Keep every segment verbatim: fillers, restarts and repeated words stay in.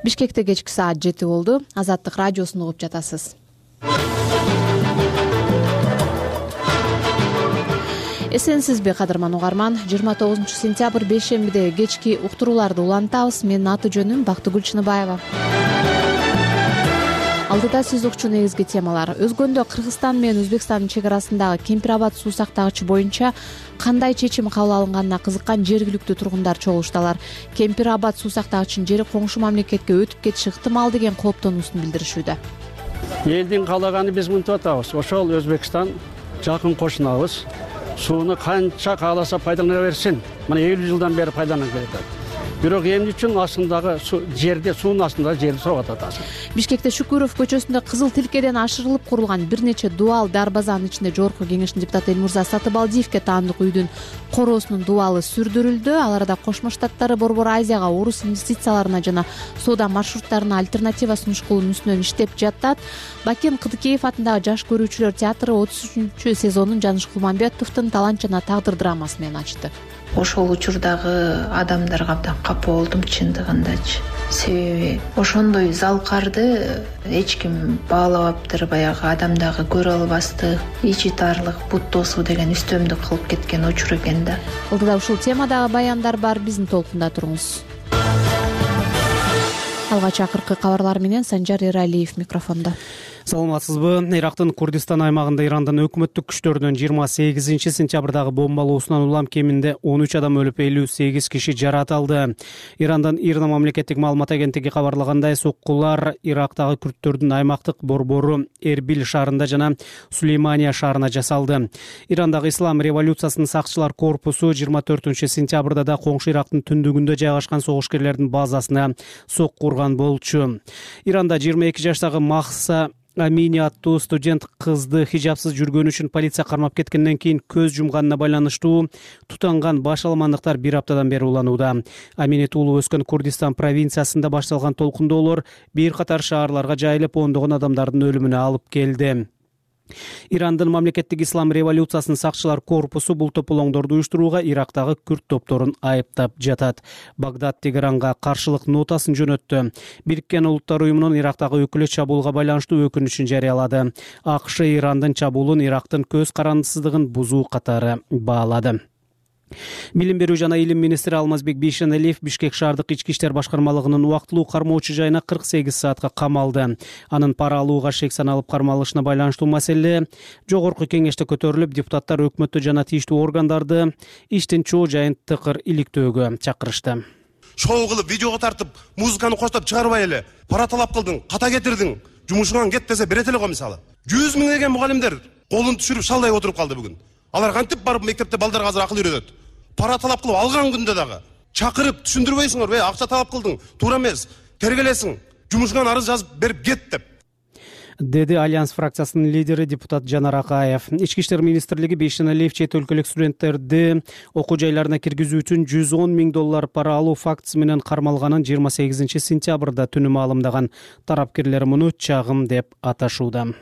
Бишкекте кечки саат жети болду. Азаттык радиосун угуп жатасыз. Эсенсизби, кадырман угарман? жыйырма тогузунчу сентябрь бейшембиде кечки уктурууларды улантабыз. Менин аты жөнүм Бактыгүл Чыныбаева. Алдыда сиз укчу негизги темалар. Өзгөндө Кыргызстан менен Өзбекстандын чек арасындагы Кемпир Абад суу сактагычы боюнча кандай чечим кабыл алынганына кызыккан жергиликтүү тургундар чогулушталар. Кемпир Абад суу сактагычынын жери коңшу мамлекетке өтүп кетиши ыктымал деген кооптонуусун билдиришүүдө. Элдин каалаганы биз мынтип атабыз. Ошол Өзбекстан жакын кошунабыз. Сууну канча кааласа пайдалана берсин. Мына элүү жылдан бери пайдаланып келатат. Бирок эмне үчүн астындагы жерде, суунун астындагы жерди согат атасың. Бишкекте Шүкүров көчөсүндө Кызыл Тилкеден ашырылып курулган бир нече дубал дарбазанын ичинде Жогорку Кеңештин депутаты Элмурза Сатыбалдиевке таандык үйдүн короосунун дубалы сүрдүрүлдү. Ал арада Кошмо Штаттары Борбор Азияга орус инвестицияларына жана соода маршруттарына альтернатива сунушкулунун үстүнөн иштеп жатат. Бакен Кыдыкеев атындагы Жаш көрүүчүлөр театры отуз үчүнчү сезонун Жаныш Кулмамбетовдун Талант жана тагдыр драмасы менен ачты. Ошол учурдагы адамдарга абдан капа болдум чындыгындачы. Себеби ошондой залкарды эч ким баалабаптыр, баягы адамдагы көрө албастык, ичи тарлык, бут тосуу деген үстөмдүк кылып кеткен учур экен да. Алдыда ушул темадагы баяндар бар, биздин толкунда туруңуз. Алгач акыркы кабарлар менен Санжар Эралиев микрофондо. Саламатсызбы? Ирактын Курдистан аймагында Ирандын өкмөттүк күчтөрүнүн жыйырма сегизинчи сентябрдагы бомбалоосунан улам кеминде он үч адам өлүп, элүү сегиз киши жарат алды. Ирандын ИРНА мамлекеттик маалымат агенттиги кабарлагандай, соккулар Ирактагы күрттөрдүн аймактык борбору Эрбил шаарында жана Сулеймания шаарына жасалды. Ирандагы Ислам революциясынын сакчылар корпусу жыйырма төртүнчү сентябрда да коңшу Ирактын түндүгүндө жайгашкан согушкерлердин базасына сокку урган болчу. Иранда жыйырма эки жаштагы Махса Амини аттуу студент кызды хижапсыз жүргөнү үчүн полиция кармап кеткенден кийин көз жумганына байланыштуу тутанган баш аламандыктар бир аптадан бери уланууда. Амини туулуп өскөн Курдистан провинциясында башталган толкундоолор бир катар шаарларга жайылып, ондогон адамдардын өлүмүнө алып келди. Ирандын мамлекеттик ислам революциясынын сакчылар корпусу бул тополоңдорду уюштурууга Ирактагы күрт топторун айыптап жатат. Багдад Тегеранга каршылык нотасын жөнөттү. Бириккен Улуттар уюмунун Ирактагы өкүлү чабуулга байланыштуу өкүнүчүн жарыялады. АКШ Ирандын чабуулун Ирактын көз карандысыздыгын бузуу катары баалады. Билим берүү жана илим министри Алмазбек Бейшеналиев Бишкек шаардык ички иштер башкармалыгынын убактылуу кармоочу жайына кырк сегиз саатка камалды. Анын пара алууга шек саналып кармалышына байланыштуу маселе Жогорку Кеңеште көтөрүлүп, депутаттар өкмөттү жана тийиштүү органдарды иштин чоо жайын тыкыр иликтөөгө чакырышты. Шоу кылып, видеого тартып, музыканы коштоп чыгарбай эле пара талап кылдың, ката кетирдиң, жумушуңан кет десе берет эле го мисалы. жүз миң деген мугалимдер колун түшүрүп шалдай отуруп калды бүгүн. Алар кантип барып мектепте балдарга азыр акыл үйрөтөт? Пара талап кылып алган күндө дагы чакырып түшүндүрбөйсүңөр, "Эй, акча талап кылдың, туура эмес, тергелесиң, жумушуңан арыз жазып берип кет" деп. Деди Альянс фракциясынын лидери депутат Жанар Акаев. Ички иштер министрлиги Бейшеналиев чет өлкөлүк студенттерди окуу жайларына киргизүү үчүн жүз он миң доллар пара алуу фактысы менен кармалганын жыйырма сегизинчи сентябрда түнү маалымдаган. Тарапкерлер муну чагым деп аташууда.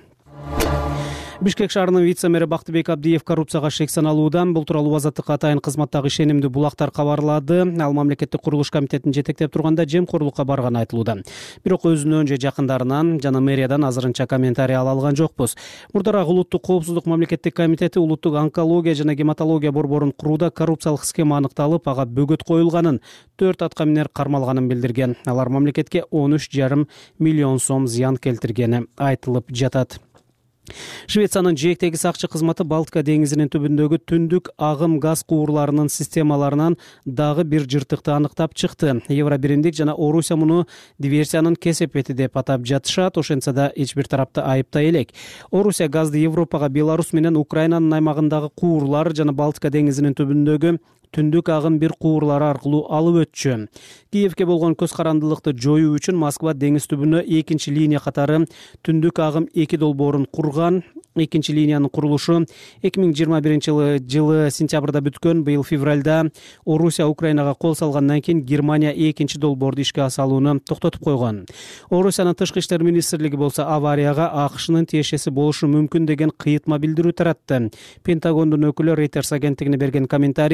Бишкек шаарынын вице-мэри Бактыбек Абдиев коррупцияга шек саналуудан. Бул тууралуу Азаттыкка атайын кызматтагы ишенимдүү булактар кабарлады. Ал мамлекеттик курулуш комитетин жетектеп турганда жемкорлукка барганы айтылууда. Бирок өзүнөн же жакындарынан жана мэриядан азырынча комментарий ала алган жокпуз. Мурдараак улуттук коопсуздук мамлекеттик комитети улуттук онкология жана гематология борборун курууда коррупциялык схема аныкталып, ага бөгөт коюлганын, төрт аткаминер кармалганын билдирген. Алар мамлекетке он үч жарым миллион сом зыян келтиргени айтылып жатат. Швециянын жээктеги сакчы кызматы Балтика деңизинин түбүндөгү түндүк агым газ куурларынын системаларынан дагы бир жыртыкты аныктап чыкты. Евро биримдик жана Орусия муну диверсиянын кесепети деп атап жатышат. Ошентсе да эч бир тарапты айыптай элек. Орусия газды Европага Беларусь менен Украинанын аймагындагы куурлар жана Балтика деңизинин түбүндөгү түндүк агым бир куурлары аркылуу алып өтчү. Киевке болгон көз карандылыкты жоюу үчүн Москва деңиз түбүнө экинчи линия катары түндүк агым эки долбоорун курган. Экинчи линиянын курулушу эки миң жыйырма биринчи жылы сентябрда бүткөн. Быйыл февралда Орусия Украинага кол салгандан кийин Германия экинчи долбоорду ишке салууну токтотуп койгон. Орусиянын тышкы иштер министрлиги болсо аварияга АКШнын тиешеси болушу мүмкүн деген кыйытма билдирүү таратты. Пентагондун өкүлү Reuters агенттигине берген комментарийинде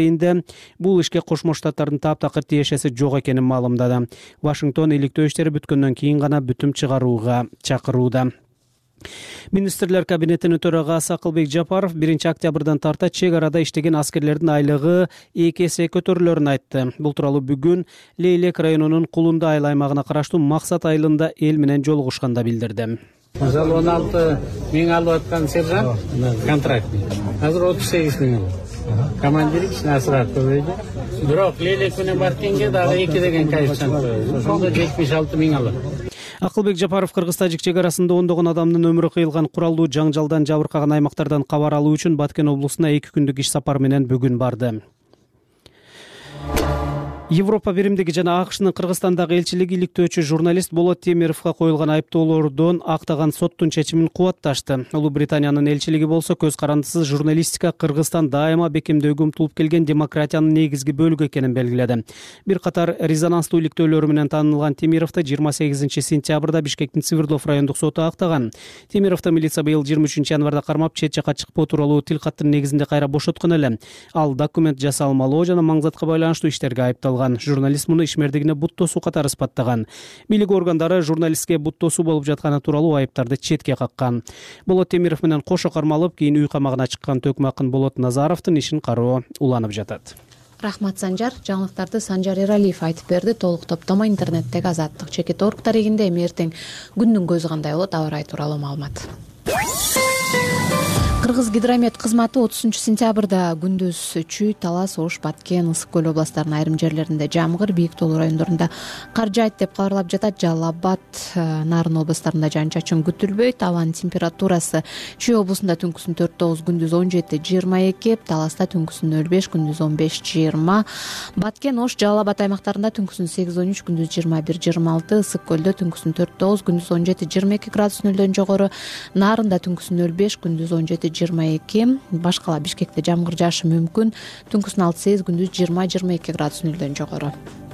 бул ишке Кошмо Штаттардын таптакыр тиешеси жок экенин маалымдады. Вашингтон иликтөө иштери бүткөндөн кийин гана бүтүм чыгарууга чакырууда. Министрлер кабинетинин төрагасы Акылбек Жапаров биринчи октябрдан тарта чек арада иштеген аскерлердин айлыгы эки эсе көтөрүлөрүн айтты. Бул тууралуу бүгүн Лейлек районунун Кулунда айыл аймагына караштуу Максат айылында эл менен жолугушканда билдирди. Мисалы он алты миң алып аткан сержант контрактный. Азыр отуз сегиз миң алат. Командир ичине асырап көбөйдү. Бирок Лейлек менен баркенге дагы эки деген коэффициент коюлду. Ошондо жетимиш алты миң алат. Акылбек Жапаров Кыргыз-Тажик чек арасында ондогон адамдын өмүрү кыйылган куралдуу жаңжалдан жабыркаган аймактардан кабар алуу үчүн Баткен облусуна эки күндүк иш сапар менен бүгүн барды. Европа биримдиги жана АКШнын Кыргызстандагы элчилиги иликтөөчү журналист Болот Темировго коюлган айыптоолордон актаган соттун чечимин кубатташты. Улуу Британиянын элчилиги болсо көз карандысыз журналистика Кыргызстан дайыма бекемдөөгө умтулуп келген демократиянын негизги бөлүгү экенин белгиледи. Бир катар резонанстуу иликтөөлөрү менен таанылган Темировду жыйырма сегизинчи сентябрда Бишкектин Свердлов райондук соту актаган. Темировду милиция быйыл жыйырма үчүнчү январда кармап, чет жакка чыкпоо тууралуу тил каттын негизинде кайра бошоткон эле. Ал документ жасалмалоо жана маңзатка байланыштуу иштерге айыпталган. Журналист муну ишмердигине буттосуу катары испаттаган. Бийлик органдары журналистке буттосуу болуп жатканы тууралуу айыптарды четке каккан. Болот Темиров менен кошо кармалып, кийин үй камагына чыккан Төкмө Акын Болот Назаровдун ишин кароо уланып жатат. Рахмат Санжар. Жаңылыктарды Санжар Эралиев айтып берди. Толук топтомо интернеттеги Азаттык чекит орг тарегинде. Эртең күндүн көзү кандай болот, аба ырайы тууралуу маалымат. Кыргыз гидромет кызматы отузунчу сентябрда күндүз Чүй, Талас, Ош, Баткен, Ысык көл областарынын айрым жерлеринде жамгыр, бийик тоолуу райондорунда кар жаайт деп кабарлап жатат. Жалал Абад, Нарын областарында жаан-чачын күтүлбөйт. Абанын температурасы Чүй облусунда түнкүсүн төрт тогуз, күндүз он жети жыйырма эки, Таласта түнкүсүн нөл беш, күндүз он беш жыйырма, Баткен, Ош, Жалал Абад аймактарында түнкүсүн сегиз он үч, күндүз жыйырма бир жыйырма алты, Ысык көлдө түнкүсүн төрт тогуз, күндүз он жети жыйырма эки градус нөлдөн жогору, Нарында түнкүсүн нөл беш, күндүз он жети жыйырма эки, башкала Бишкекте жамгыр жаашы мүмкүн, түнкүсүн алты сегиз, күндүз жыйырма жыйырма эки градус нөлдөн жогору.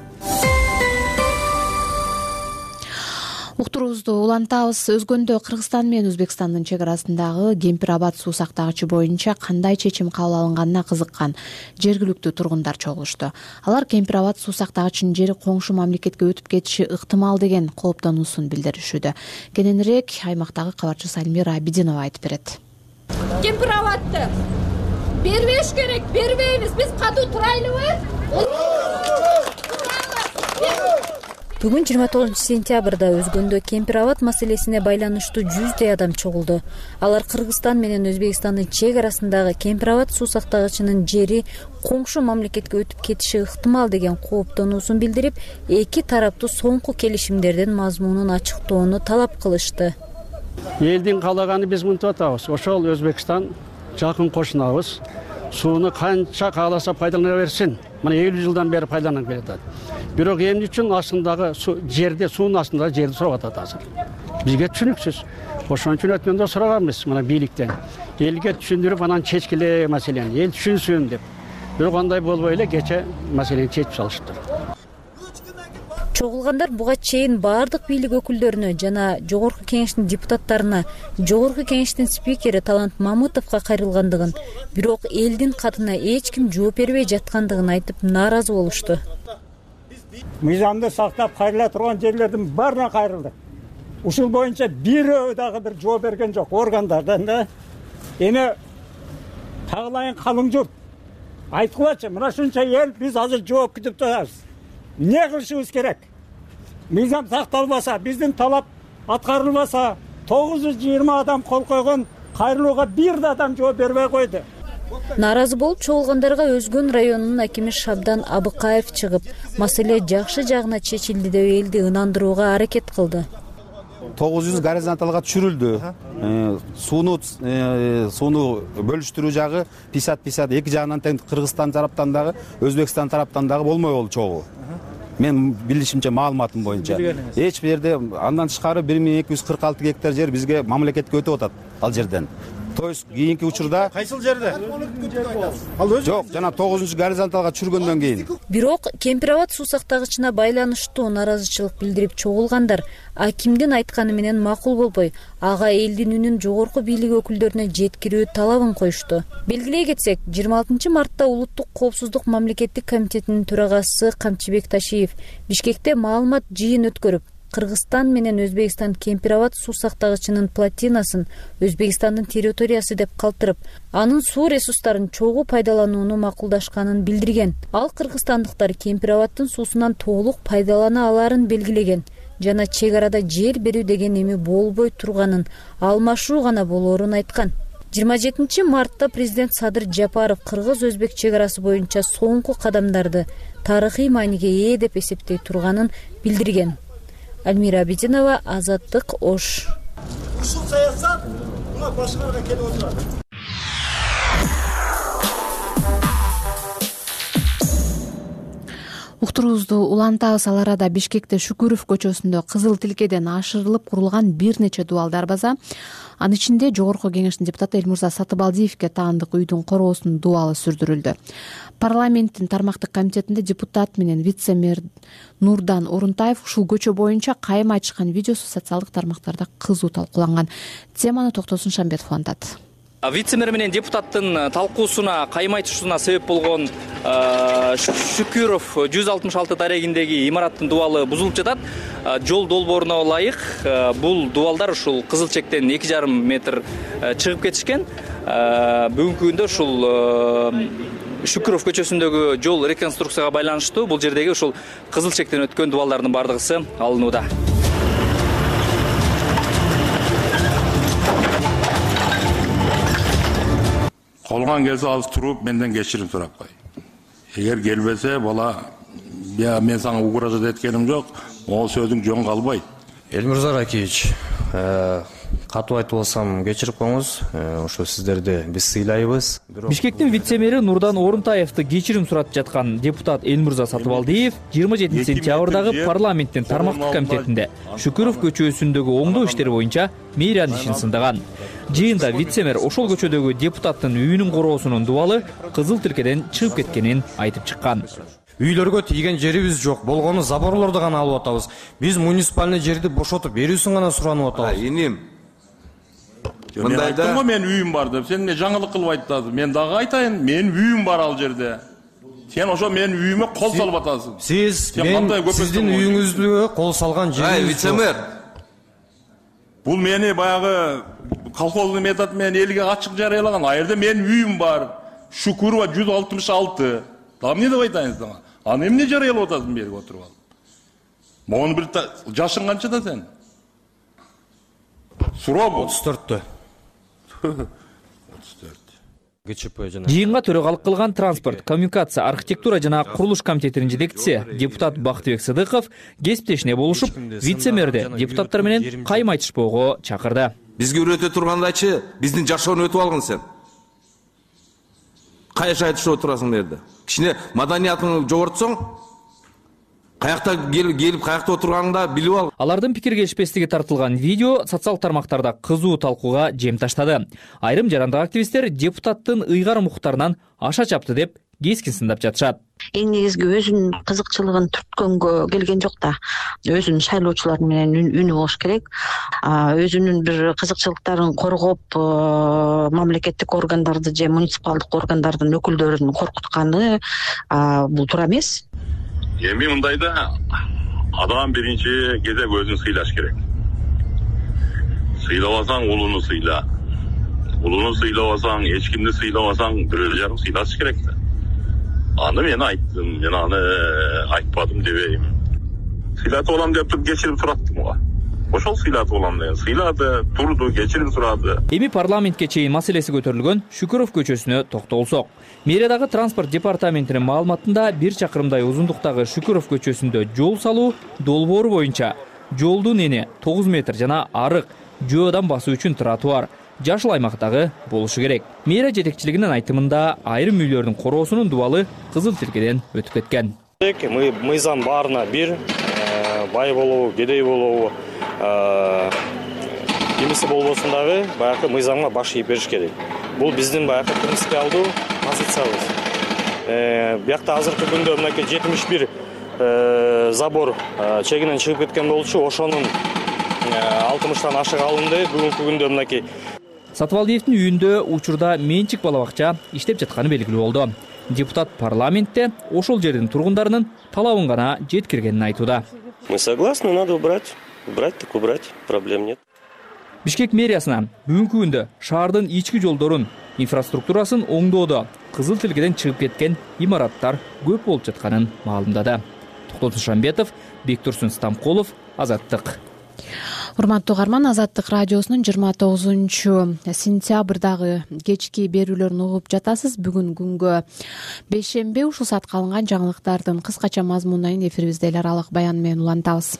Уктуруубузду улантабыз. Өзгөндө Кыргызстан менен Өзбекстандын чек арасындагы Кемпир Абад суу сактагычы боюнча кандай чечим кабыл алынганына кызыккан жергиликтүү тургундар чогулушту. Алар Кемпир Абад суу сактагычынын жери коңшу мамлекетке өтүп кетиши ыктымал деген кооптонуусун билдиришүүдө. Кененирээк аймактагы кабарчыбыз Альмира Абидинова айтып берет. Кемпир Абадты бербеш керек, бербейбиз. Биз катуу турайлыбыз. Бүгүн жыйырма тогузунчу сентябрда Өзгөндө Кемпир Абад маселесине байланыштуу жүздөй адам чогулду. Алар Кыргызстан менен Өзбекстандын чек арасындагы Кемпир Абад суу сактагычынын жери коңшу мамлекетке өтүп кетиши ыктымал деген кооптонуусун билдирип, эки тараптуу соңку келишимдердин мазмунун ачыктоону талап кылышты. Элдин каалаганы биз мынтип атабыз. Ошол Өзбекстан жакын кошунабыз. Сууну канча кааласа пайдалана берсин. Мына элүү жылдан бери пайдаланып келатат. Бирок эмне үчүн астындагы жерде, суунун астындагы жерди сурап атат азыр. Бизге түшүнүксүз. Ошон үчүн өткөндө сураганбыз мына бийликтен. Элге түшүндүрүп анан чечкиле маселени, эл түшүнсүн деп. Бирок андай болбой эле кече маселени чечип салышты. Чогулгандар буга чейин баардык бийлик өкүлдөрүнө жана Жогорку Кеңештин депутаттарына, Жогорку Кеңештин спикери Талант Мамытовго кайрылгандыгын, бирок элдин катына эч ким жооп бербей жаткандыгын айтып нааразы болушту. Мыйзамды сактап кайрыла турган жерлердин баарына кайрылдык. Ушул боюнча бирөө дагы бир жооп берген жок органдардан да. Эми тагылайын калың журт айткылачы, мына ушунча эл биз азыр жооп күтүп турабыз. Не кылышыбыз керек? Мыйзам сакталбаса, биздин талап аткарылбаса, тогуз жүз жыйырма адам кол койгон кайрылууга бир да адам жооп бербей койду. Нааразы болуп чогулгандарга Өзгөн районунун акими Шабдан Абыкаев чыгып, маселе жакшы жагына чечилди деп элди ынандырууга аракет кылды. тогуз жүз горизонталга түшүрүлдү. Сууну сууну бөлүштүрүү жагы пятьдесят пятьдесят эки жагынан тең Кыргызстан тараптан дагы, Өзбекстан тараптан дагы болмой болду чогуу. Мен билишимче маалыматым боюнча. Эч жерде андан тышкары бир миң эки жүз кырк алты гектар жер бизге мамлекетке өтүп атат ал жерден. То есть кийинки учурда кайсыл жерде? жок, жана тогузунчу горизонталга түшүргөндөн кийин. Бирок Кемпир абад суу сактагычына байланыштуу наразычылык билдирип чогулгандар акимдин айтканы менен макул болбой, ага элдин үнүн жогорку бийлик өкүлдөрүнө жеткирүү талабын коюшту. Белгилей кетсек, жыйырма алтынчы мартта Улуттук коопсуздук мамлекеттик комитетинин төрагасы Камчыбек Ташиев Бишкекте маалымат жыйын өткөрүп, Кыргызстан менен Өзбекстан Кемпир абад суу сактагычынын плотинасын Өзбекстандын территориясы деп калтырып, анын суу ресурстарын чогуу пайдаланууну макулдашканын билдирген. Ал кыргызстандыктар Кемпир абадтын суусунан толук пайдалана аларын белгилеген жана чек арада жер берүү деген эми болбой турганын, алмашуу гана болоорун айткан. жыйырма жетинчи мартта президент Садыр Жапаров кыргыз-өзбек чек арасы боюнча соңку кадамдарды тарыхый мааниге ээ деп эсептей турганын билдирген. Альмира Абидинова, Азаттык, Ош. Ушул саясат мына башкарга келип отурат. Уктуруубузду улантабыз. Ал арада Бишкекте Шүкүров көчөсүндө кызыл тилкеден ашырылып курулган бир нече дубал дарбаза, анын ичинде Жогорку Кеңештин депутаты Элмурза Сатыбалдиевге таандык үйдүн короосунун дубалы сүрдүрүлдү. Парламенттин тармактык комитетинде депутат менен вице-мэр Нурдан Орунтаев ушул көчө боюнча кайым айтышкан видеосу социалдык тармактарда кызуу талкууланган. Теманы Токтосун Шамбетов улантат. Вице-мэр менен депутаттын талкуусуна, кайым айтышуусуна себеп болгон Шүкүров жүз алтымыш алты дарегиндеги имараттын дубалы бузулуп жатат. Жол долбооруна ылайык бул дубалдар ушул кызыл чектен эки жарым метр чыгып кетишкен. Бүгүнкү күндө ушул Шүкүров көчөсүндөгү жол реконструкцияга байланыштуу бул жердеги ушул кызыл чектен өткөн дубалдардын бардыгысы алынууда. Колгон келсе азыр туруп менден кечирим сурап кой. Эгер келбесе бала мен сага угроза эткеним жок, могу сөзүң жөн калбайт. Элмурза Ракиевич, катуу айтып алсам кечирип коюңуз, ошо сиздерди биз сыйлайбыз. Бишкектин вице-мэри Нурдан Орунтаевди кечирим суратып жаткан депутат Элмурза Сатыбалдиев жыйырма жетинчи сентябрдагы парламенттин тармактык комитетинде Шүкүров көчөсүндөгү оңдоо иштери боюнча мейран ишин сындаган. Жыйында вице-мэр ошол көчөдөгү депутаттын үйүнүн короосунун дубалы кызыл тилкеден чыгып кеткенин айтып чыккан. Үйлөргө тийген жерибиз жок, болгону заборлорду гана алып атабыз. Биз муниципальный жерди бошотуп берүүсүн гана суранып атабыз. Иним. Мындайда айттым мен үйүм бар деп, сен эмне жаңылык кылып айтасың? Мен дагы айтайын, менин үйүм бар ал жерде. Сен ошо менин үйүмө кол салып атасың. Сиз мен сиздин үйүңүзгө кол салган жериңиз. Вице-мэр. Бул мени баягы колхоздун методу менен элге ачык жарыялаган. А жерде менин үйүм бар. Шүкүрова жүз алтымыш алты. Дагы эмне деп айтайын сага? Аны эмне жарыялап атасың берип отуруп алып? Могуну бир жашың канча да сен? Суроо бул. отуз төрттө. Жыйынга төрагалык кылган транспорт, коммуникация, архитектура жана курулуш комитетинин жетекчиси депутат Бактыбек Сыдыков кесиптешине болушуп, вице-мэрди депутаттар менен кайым айтышпоого чакырды. Бизге үйрөтө тургандайчы, биздин жашоону өтүп алгын сен. Кайша айтышып отурасың берди. Кичине маданиятыңды жогортсоң, каякта келип, каякта отурганыңда билип ал. Алардын пикир келишпестиги тартылган видео социал тармактарда кызуу талкууга жем таштады. Айрым жарандык активисттер депутаттын ыйгар муктарынан аша чапты деп кескин сындап жатышат. Эң негизги өзүнүн кызыкчылыгын түрткөнгө келген жок да. Өзүнүн шайлоочулар менен үнү болуш керек. Өзүнүн бир кызыкчылыктарын коргоп, мамлекеттик органдарды же муниципалдык органдардын өкүлдөрүн коркутканы бул туура эмес. Эми мындайда адам биринчи кезек өзүн сыйлаш керек. Сыйлабасаң улуну сыйла. Улуну сыйлабасаң, эч кимди сыйлабасаң, бирөө жарым сыйлаш керек да. Аны мен айттым, мен аны айтпадым дебейм. Сыйлатып алам деп туруп кечирип сураттым ага. Ошол сыйлатып алам деген. Сыйлады, турду, кечирип сурады. Эми парламентке чейин маселеси көтөрүлгөн Шүкүров көчөсүнө токтолсок. Мэриядагы транспорт департаментинин маалыматында бир чакырымдай узундуктагы Шүкүров көчөсүндө жол салуу долбоору боюнча жолдун эни тогуз метр жана арык, жөөдөн басуу үчүн тротуар жашыл аймактагы болушу керек. Мэрия жетекчилигинин айтымында айрым үйлөрдүн короосунун дубалы кызыл тилкеден өтүп кеткен. Мы мыйзам баарына бир, бай болобу, кедей болобу, кимиси болбосун дагы баягы мыйзамга баш ийип бериш керек. Бул биздин баягы принципиалдуу позициябыз. Биякта азыркы күндө мынакей жетимиш бир забор чегинен чыгып кеткен болчу, ошонун алтымыштан ашык алынды. Бүгүнкү күндө мынакей Сатыбалдиевдин үйүндө учурда менчик бала бакча иштеп жатканы белгилүү болду. Депутат парламентте ошол жердин тургундарынын талабын гана жеткиргенин айтууда. Мы согласны, надо убрать. Убрать так убрать, проблем нет. Бишкек мэриясына бүгүнкү күндө шаардын ички жолдорун, инфраструктурасын оңдоодо кызыл тилкеден чыгып кеткен имараттар көп болуп жатканын маалымдады. Токтол Шамбетов, Бектурсун Стамкулов, Азаттык. Урматтуу угарман, Азаттык радиосунун жыйырма тогузунчу сентябрдагы кечки берүүлөрүн угуп жатасыз. Бүгүн күнгө бейшемби, ушул саатка алынган жаңылыктардын кыскача мазмунун эфирибизде эл аралык баян менен улантабыз.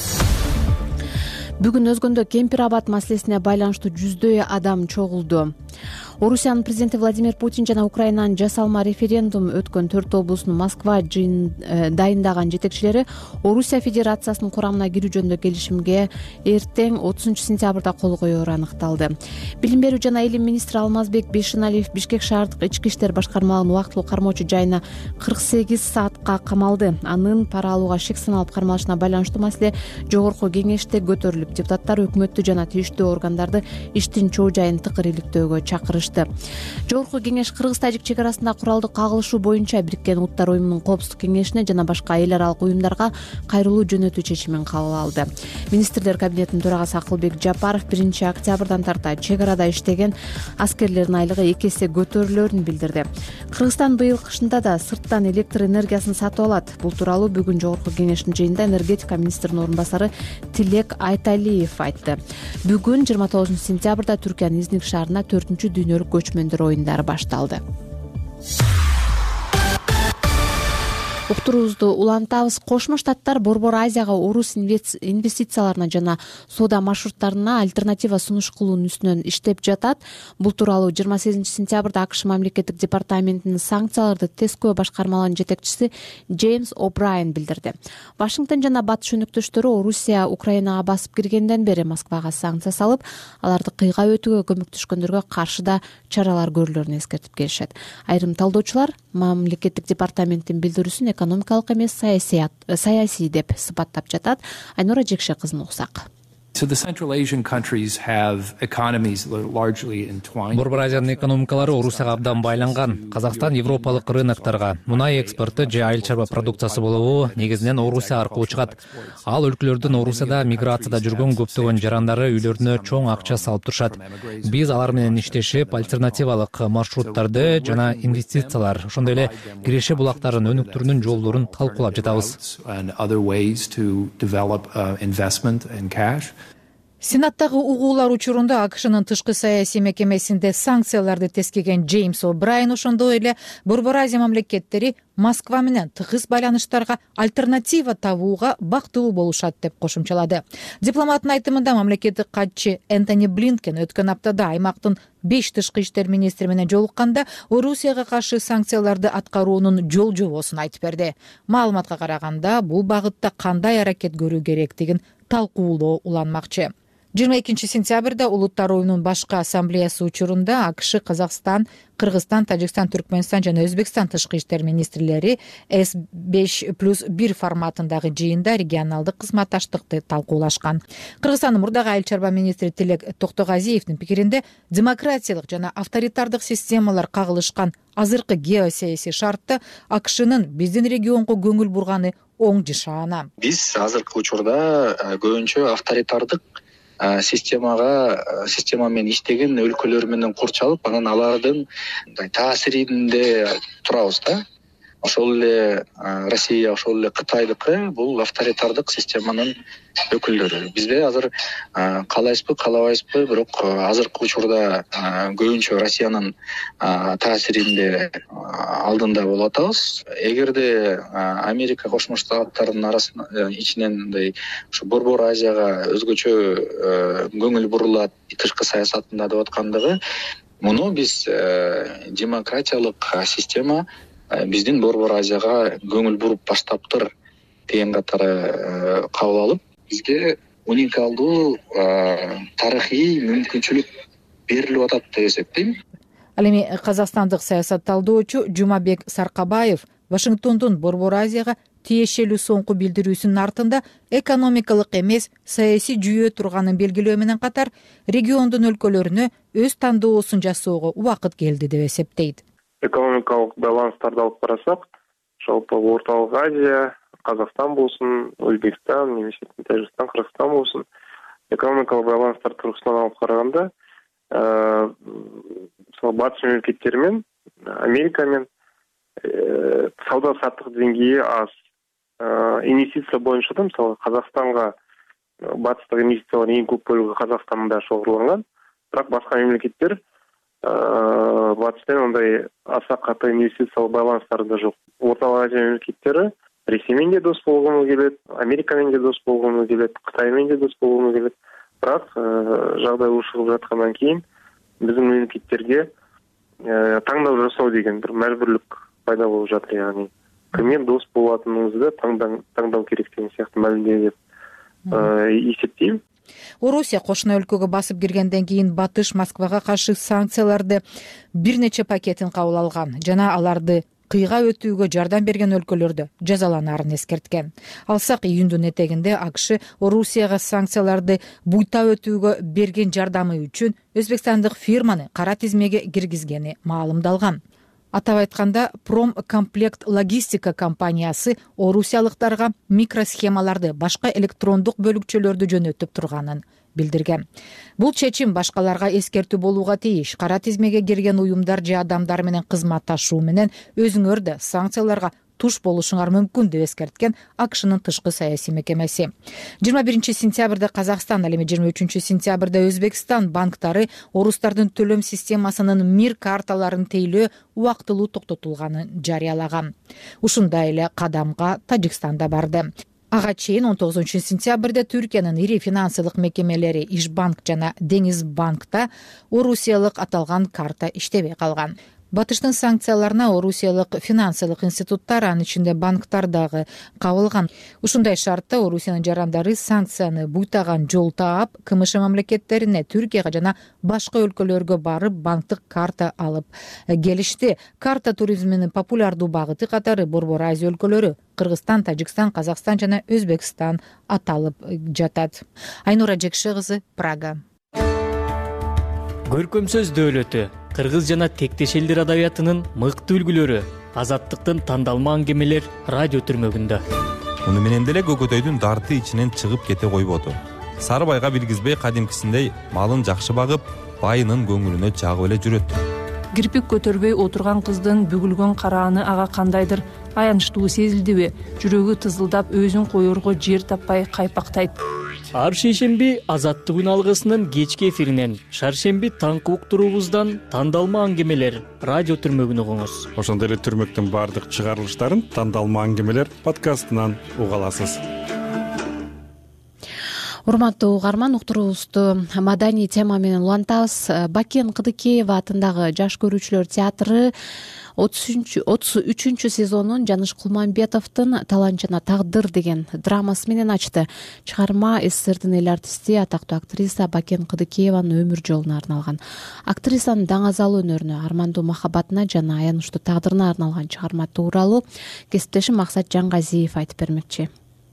Бүгүн өзгөндө Кемпир абад маселесине байланыштуу жүздөй адам чогулду. Орусиянын президенти Владимир Путин жана Украинанын жасалма референдум өткөн төрт облустун Москва жыйын дайындаган жетекчилери Орусия Федерациясынын курамына кирүү жөнүндө келишимге эртең отузунчу сентябрда кол коёру аныкталды. Билим берүү жана илим министри Алмазбек Бейшеналиев Бишкек шаардык ички иштер башкармалыгынын убактылуу кармоочу жайына кырк сегиз саатка камалды. Анын пара алууга шек саналып кармалышына байланыштуу маселе жогорку кеңеште көтөрүлүп, депутаттар өкмөттү жана тийиштүү органдарды иштин чоо жайын тыкыр иликтөөгө чакырышты. Жогорку кеңеш Кыргыз-Тажик чек арасында куралдык кагылышуу боюнча Бириккен Улуттар уюмунун коопсуздук кеңешине жана башка эл аралык уюмдарга кайрылуу жөнөтүү чечимин кабыл алды. Министрлер кабинетинин төрагасы Акылбек Жапаров биринчи октябрдан тарта чек арада иштеген аскерлердин айлыгы эки эсе көтөрүлөрүн билдирди. Кыргызстан быйыл кышында да сырттан электр энергиясын сатып алат. Бул тууралуу бүгүн жогорку кеңештин жыйынында энергетика министринин орун басары Тилек Айталиев айтты. Бүгүн жыйырма тогузунчу сентябрда Түркиянын Изник шаарында төртүнчү дүйнөлүк көчмөндөр оюндары башталды. Уктуруубузду улантабыз. Кошмо Штаттар Борбор Азияга орус инвестицияларына жана соода маршруттарына альтернатива сунуш кылуунун үстүнөн иштеп жатат. Бул тууралуу жыйырма сегизинчи сентябрда АКШ мамлекеттик департаментинин санкцияларды тескөө башкармаларынын жетекчиси Джеймс О'Брайен билдирди. Вашингтон жана батыш өнөктөштөрү Орусия Украинага басып киргенден бери Москвага санкция салып, аларды кыйга өтүүгө көмөктөшкөндөргө каршы да чаралар көрүлөрүн эскертип келишет. Айрым талдоочулар мамлекеттик департаменттин билдирүүсүн экономикалык эмес саясий деп сыпаттап жатат. Айнура Жекше кызын уксак. Борбор Азиянын экономикалары Орусияга абдан байланган. Казакстан европалык рыноктарга мунай экспорты же айыл чарба продукциясы болобу негизинен Орусия аркылуу чыгат. Ал өлкөлөрдүн Орусияда миграцияда жүргөн көптөгөн жарандары үйлөрүнө чоң акча салып турушат. Биз алар менен иштешип, альтернативалык маршруттарды жана инвестициялар, ошондой эле киреше булактарын өнүктүрүүнүн жолдорун талкуулап жатабыз. Сенаттагы угуулар учурунда АКШнын тышкы саясий мекемесинде санкцияларды тескеген Джеймс О'Брайен ошондой эле Борбор Азия мамлекеттери Москва менен тыгыз байланыштарга альтернатива табууга бактылуу болушат деп кошумчалады. Дипломаттын айтымында мамлекеттик катчы Энтони Блинкен өткөн аптада аймактын беш тышкы иштер министри менен жолукканда Орусияга каршы санкцияларды аткаруунун жол жобосун айтып берди. Маалыматка караганда бул багытта кандай аракет көрүү керектигин талкуулоо уланмакчы. жыйырма экинчи сентябрда Улуттар уюмунун башкы ассамблеясы учурунда АКШ, Казакстан, Кыргызстан, Тажикстан, Түркмөнстан жана Өзбекстан тышкы иштер министрлери эс беш плюс бир форматындагы жыйында регионалдык кызматташтыкты талкуулашкан. Кыргызстандын мурдагы айыл чарба министри Тилек Токтогазиевдин пикиринде демократиялык жана авторитардык системалар кагылышкан азыркы геосаясий шартта АКШнын биздин регионго көңүл бурганы оң жышаана. Биз азыркы учурда көбүнчө авторитардык системага система менен иштеген өлкөлөр менен курчалып, анан алардын таасиринде турабыз да. Ошол эле Россия, ошол эле Кытайдыкы бул авторитардык системанын өкүлдөрү. Бизде азыр каалайбызбы, каалабайбызбы, бирок азыркы учурда көбүнчө Россиянын таасиринде алдында болуп атабыз. Эгерде Америка Кошмо Штаттарынын арасында ичинен мындай ушу Борбор Азияга өзгөчө көңүл бурулат тышкы саясатында деп аткандыгы, муну биз демократиялык система биздин Борбор Азияга көңүл буруп баштаптыр деген катары кабыл алып, бизге уникалдуу тарыхый мүмкүнчүлүк берилип атат деп эсептейм. Ал эми казакстандык саясат талдоочу Жумабек Саркабаев Вашингтондун Борбор Азияга тиешелүү соңку билдирүүсүнүн артында экономикалык эмес саясий жүйө турганын белгилөө менен катар региондун өлкөлөрүнө өз тандоосун жасоого убакыт келди деп эсептейт. Экономикалык баланстарды алып карасак, жалпы Ортолук Азия, Казакстан болсун, Өзбекстан, немесе Тажикстан, Кыргызстан болсун, экономикалык баланстар тургусунан алып караганда, мисалы батыш мамлекеттери менен Америка менен сауда саттык деңгээи аз. Инвестиция боюнча да мисалы Казакстанга батыстык инвестициялардын эң көп бөлүгү Казакстанда шоғырланган, бирок башка мамлекеттер батыш менен андай аса катуу инвестициялык баланстары да жок. Ортолук Азия мамлекеттери Ресей менен де дос болгону келет, Америка менен де дос болгону келет, Кытай менен де дос болгону келет. Бирок жагдай ушугуп жаткандан кийин биздин мамлекеттерге таңдоо жасоо деген бир мажбурлук пайда болуп жатыр. Яғни киммен дос болатыныңызды таңдоо керек деген сыяктуу мамиле деп эсептейм. Орусия кошуна өлкөгө басып киргенден кийин Батыш Москвага каршы санкцияларды бир нече пакетин кабыл алган жана аларды кыйга өтүүгө жардам берген өлкөлөрдө жазаланаарын эскерткен. Алсак июндун этегинде АКШ Орусияга санкцияларды буйта өтүүгө берген жардамы үчүн өзбекстандык фирманы кара тизмеге киргизгени маалымдалган. Атап айтканда, Промкомплект логистика компаниясы орусиялыктарга микросхемаларды, башка электрондук бөлүкчөлөрдү жөнөтүп турганын билдирген. Бул чечим башкаларга эскертүү болууга тийиш. Кара тизмеге кирген уюмдар же адамдар менен кызматташуу менен өзүңөр да санкцияларга туш болушуңар мүмкүн деп эскерткен АКШнын тышкы саясий мекемеси. жыйырма биринчи сентябрда Казакстан, ал эми жыйырма үчүнчү сентябрда Өзбекстан банктары орустардын төлөм системасынын мир карталарын тейлөө убактылуу токтотулганын жарыялаган. Ушундай эле кадамга Тажикстан да барды. Ага чейин он тогузунчу сентябрда Түркиянын ири финансылык мекемелери Ишбанк жана Деңиз банкта орусиялык аталган карта иштебей калган. Батыштын санкцияларына орусиялык финансылык институттар, анын ичинде банктар дагы кабылган. Ушундай шартта Орусиянын жарандары санкцияны буйтаган жол таап, КМШ мамлекеттерине, Түркияга жана башка өлкөлөргө барып банктык карта алып келишти. Карта туризминин популярдуу багыты катары Борбор Азия өлкөлөрү Кыргызстан, Тажикстан, Казакстан жана Өзбекстан аталып жатат. Айнура Жекше кызы, Прага. Көркөм сөз дөөлөтү, кыргыз жана тектеш элдер адабиятынын мыкты үлгүлөрү, азаттыктын тандалма аңгемелер радио түрмөгүндө. Муну менен деле көкөтөйдүн дарты ичинен чыгып кете койбоду. Сары байга билгизбей кадимкисиндей малын жакшы багып, байынын көңүлүнө жагып эле жүрөт. Кирпик көтөрбөй отурган кыздын бүгүлгөн карааны ага кандайдыр аянычтуу сезилдиби? Жүрөгү тызылдап, өзүн коерго жер таппай кайпактайт. Ар шейшемби азаттык алгысынын кечки эфиринен, шаршемби таңкы уктуруубуздан тандалма аңгемелер радио түрмөгүн угуңуз. Ошондой эле түрмөктүн баардык чыгарылыштарын тандалма аңгемелер подкастынан уга аласыз. Урматтуу угарман, уктуруубузду маданий тема менен улантабыз. Бакен Кыдыкеева атындагы жаш көрүүчүлөр театры отуз үчүнчү сезонун Жаныш Кулманбетовдун Талант жана тагдыр деген драмасы менен ачты. Чыгарма СССРдин эл артисти, атактуу актриса Бакен Кыдыкееванын өмүр жолуна арналган. Актрисанын даңазалуу өнөрүнө, армандуу махабатына жана аянычтуу тагдырына арналган чыгарма тууралуу кесиптешим Максат Жангазиев айтып бермекчи.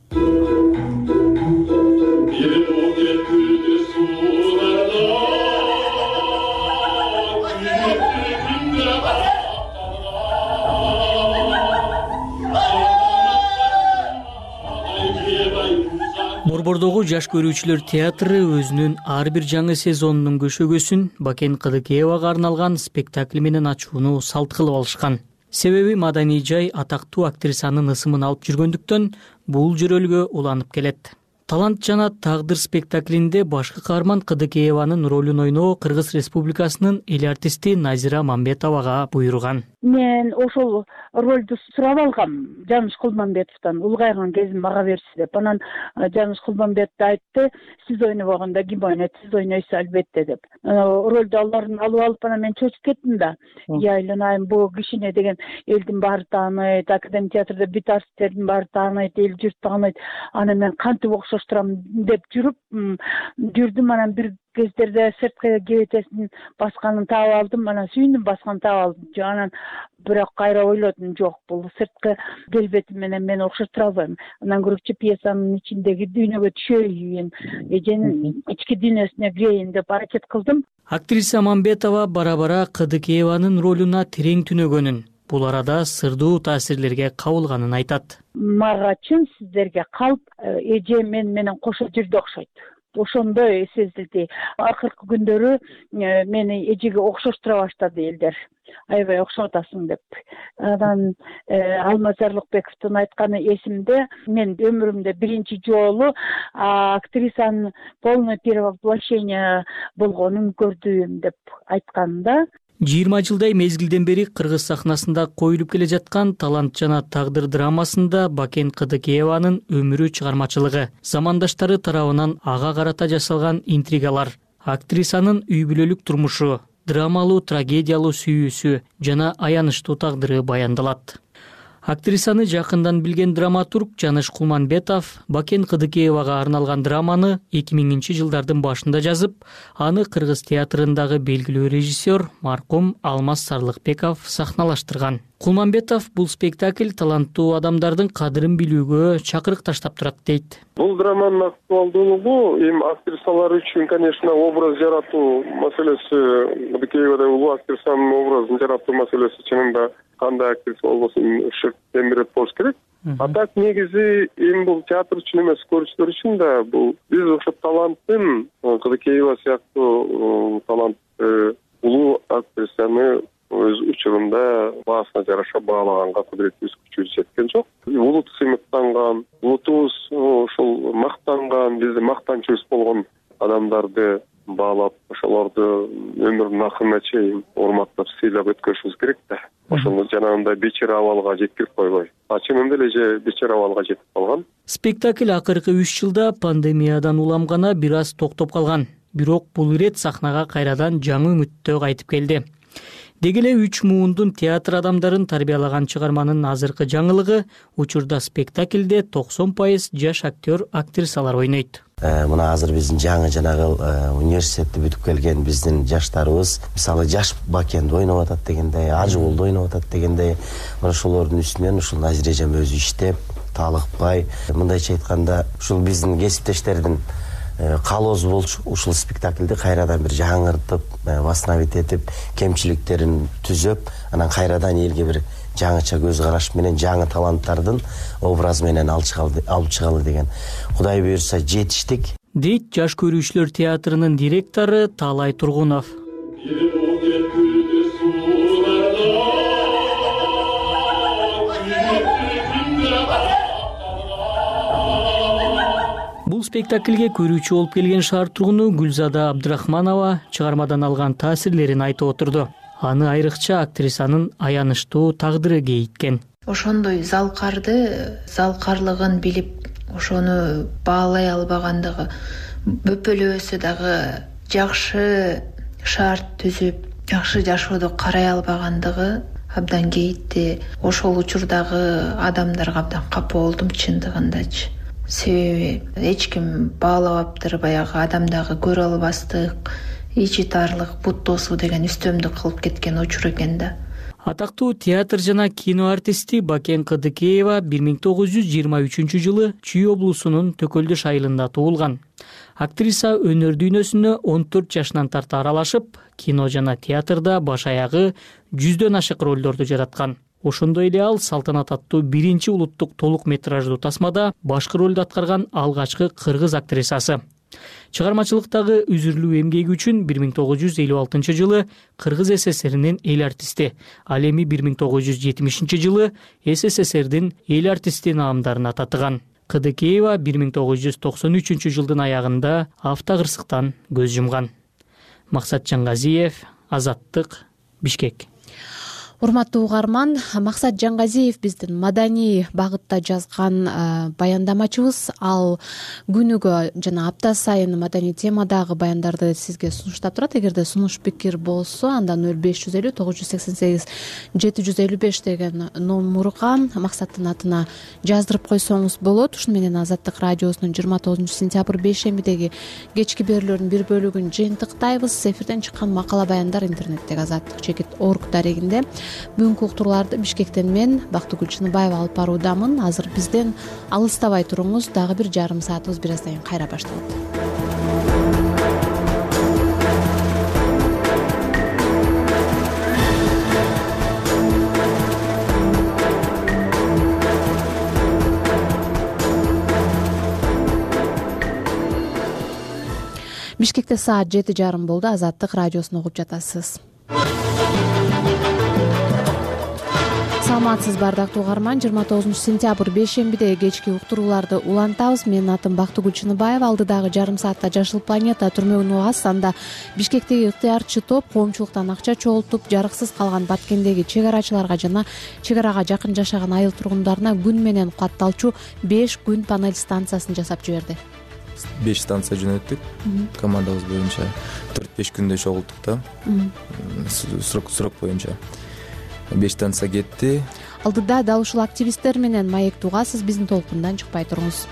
Борбордогу жаш көрүүчүлөр театры өзүнүн ар бир жаңы сезонунун көшөгөсүн Бакен Кыдыкеевага арналган спектакль менен ачууну салт кылып алышкан. Себеби маданий жай атактуу актрисанын ысымын алып жүргөндүктөн бул жөрөлгө уланып келет. Талант жана тагдыр спектаклинде башкы каарман Кыдыкееванын ролун ойноо Кыргыз Республикасынын эл артисти Назира Мамбетовага буйруган. мен ошол ролду сурап алгам Жаныш Кулманбетовдон, улгайган кезим мага берси деп. Анан Жаныш Кулманбетов айтты, сиз ойнобогондо ким ойнойт, сиз ойнойсуз албетте деп. Ролду аларын алып алып, анан мен чочуп кеттим да. Я айланайм, бул кишине деген элдин баары тааныйт, Академия театрда бүт артисттердин баары тааныйт, эл журт тааныйт. Анан мен кантип окшоштурам деп жүрүп жүрдүм. Анан бир кездерде сырткы кебетесин басканын таап алдым, анан сүйүндүм басканын таап алдым. Анан бирок кайра ойлодум, жок, бул сырткы келбети менен мен окшоштура албайм. Андан көрөкчү пьесанын ичиндеги дүйнөгө түшөйүн, эженин ички дүйнөсүнө кирейин деп аракет кылдым. Актриса Мамбетова бара-бара Кыдыкееванын ролуна терең түнөгөнүн, бул арада сырдуу таасирлерге кабылганын айтат. Мага чын сиздерге калп эже мен менен кошо жүрдү окшойт. Ошондой сезилди. Акыркы күндөрү мени эжеге окшоштура баштады элдер. Аябай окшотасың деп. Анан Алмаз Арлыкбековдун айтканы эсимде. Мен өмүрүмдө биринчи жолу актрисанын полное перевоплощение болгонун көрдүм деп айтканда. жыйырма жылдай мезгилден бери кыргыз сахнасында коюлуп келе жаткан Талант жана тагдыр драмасында Бакен Кыдыкееванын өмүрү чыгармачылыгы, замандаштары тарабынан ага карата жасалган интригалар, актрисанын үй бүлөлүк турмушу, драмалуу трагедиялуу сүйүүсү жана аянычтуу тагдыры баяндалат. Актрисаны жакындан билген драматург Жаныш Кулманбетов Бакен Кыдыкеевага арналган драманы эки миңинчи жылдардын башында жазып, аны кыргыз театрындагы белгилүү режиссер маркум Алмаз Сарлыкбеков сахналаштырган. Кулманбетов бул спектакль таланттуу адамдардын кадырын билүүгө чакырык таштап турат дейт. Бул драманын актуалдуулугу эми актрисалар үчүн, конечно, образ жаратуу маселеси, Кыдыкеевада улуу актрисанын образын жаратуу маселеси чынында кандай актриса болбосун темирет болуш керек. А так негизи эми бул театр үчүн эмес, көрүүчүлөр үчүн да бул биз ошо таланттын, Кыдыкеева сыяктуу талант улуу актрисаны өз учурунда баасына жараша баалаганга кудуретибиз күчүбүз жеткен жок. Улут сыймыктанган, улутубуз ошол мактанган, биздин мактанчыбыз болгон адамдарды баалап, ошолорду өмүрүнүн акырына чейин урматтап, сыйлап өткөрүшүбүз керек да. Ошону жанагындай бечара абалга жеткирип койбой. А чынында эле же бечара абалга жетип калган. Спектакль акыркы үч жылда пандемиядан уламгана бир аз токтоп калган. Бирок бул ирет сахнага кайрадан жаңы үмүттө кайтып келди. Деги эле үч муундун театр адамдарын тарбиялаган чыгарманын азыркы жаңылыгы учурда спектакльде токсон пайыз жаш актер, актрисалар ойнойт. Мына азыр биздин жаңы жанагы университетти бүтүп келген биздин жаштарыбыз, мисалы жаш Бакенди ойноп атат дегендей, Ажыболду ойноп атат дегендей, мына ошолордун үстүнөн ушул Назир эжем өзү иштеп, талыкпай, мындайча айтканда, ушул биздин кесиптештердин калоозу болчу ушул спектакльди кайрадан бир жаңыртып, восстановить этип, кемчиликтерин түзөп, анан кайрадан элге бир жаңыча көз караш менен жаңы таланттардын образы менен алып чыгалы деген. Кудай буйрса жетиштик. Дейт жаш көрүүчүлөр театрынын директору Таалай Тургунов. Бул спектакльге көрүүчү болуп келген шаар тургуну Гүлзада Абдрахманова чыгармадан алган таасирлерин айтып отурду. Аны айрыкча актрисанын аянычтуу тагдыры кейиткен. Ошондой залкарды, залкарлыгын билип, ошону баалай албагандыгы, бөпөлөөсү дагы жакшы шарт түзүп, жакшы жашоодо карай албагандыгы абдан кейитти. Ошол учурдагы адамдарга абдан капа болдум чындыгындачы. Себеби эч ким баалабаптыр, баягы адамдагы көрө албастык, ичи тарлык, бут тосуу деген үстөмдүк кылып кеткен учур экен да. Атактуу театр жана кино артисти Бакен Кыдыкеева бир миң тогуз жүз жыйырма үчүнчү жылы Чүй облусунун Төкөлдөш айылында туулган. Актриса өнөр дүйнөсүнө он төрт жашынан тарта аралашып, кино жана театрда баш аягы жүздөн ашык ролдорду жараткан. Ошондой эле ал салтанат аттуу биринчи улуттук толук метраждуу тасмада башкы ролду аткарган алгачкы кыргыз актрисасы. Чыгармачылыктагы үзүрлүү эмгеги үчүн бир миң тогуз жүз элүү алтынчы жылы Кыргыз СССРинин эл артисти, ал эми бир миң тогуз жүз жетимишинчи жылы СССРдин эл артисти наамдарын татыган. Кыдыкеева бир миң тогуз жүз токсон үчүнчү жылдын аягында автокырсыктан көз жумган. Максат Жангазиев, Азаттык, Бишкек. урматтуу угарман, Максат Жангазиев биздин маданий багытта жазган баяндамачыбыз. Ал күнүгө жана апта сайын маданий темадагы баяндарды сизге сунуштап турат. Эгерде сунуш пикир болсо, анда нөл беш жүз элүү тогуз жүз сексен сегиз жети жүз элүү беш деген номурга Максаттын атына жаздырып койсоңуз болот. Ушуну менен Азаттык радиосунун жыйырма тогузунчу сентябрь бейшембидеги кечки берүүлөрдүн бир бөлүгүн жыйынтыктайбыз. Эфирден чыккан макала баяндар интернеттеги азаттык чекит орг дарегинде. Бүгүнкү уктурууларды Бишкектен мен Бактыгүл Чыныбаева алып баруудамын. Азыр бизден алыстабай туруңуз, дагы бир жарым саатыбыз бир аздан кийин кайра башталат. Бишкекте саат жети жарым болду. Азаттык радиосун угуп жатасыз. Саламатсыз бардактуу угарман, жыйырма тогузунчу сентябрь бейшембиде кечки уктурууларды улантабыз. Менин атым Бактыгүл Чыныбаева. Алдыдагы жарым саатта Жашыл планета түрмөгүн угасыз. Анда Бишкектеги ыктыярчы топ коомчулуктан акча чогултуп, жарыксыз калган Баткендеги чек арачыларга жана чек арага жакын жашаган айыл тургундарына күн менен катталчу беш күн панель станциясын жасап жиберди. беш станция жөнөттүк. Командабыз боюнча төрт беш күндө чогулттук да. Срок срок боюнча беш станция кетти. Алдыда дал ушул активисттер менен маекти угасыз. Биздин толкундан чыкпай туруңуз.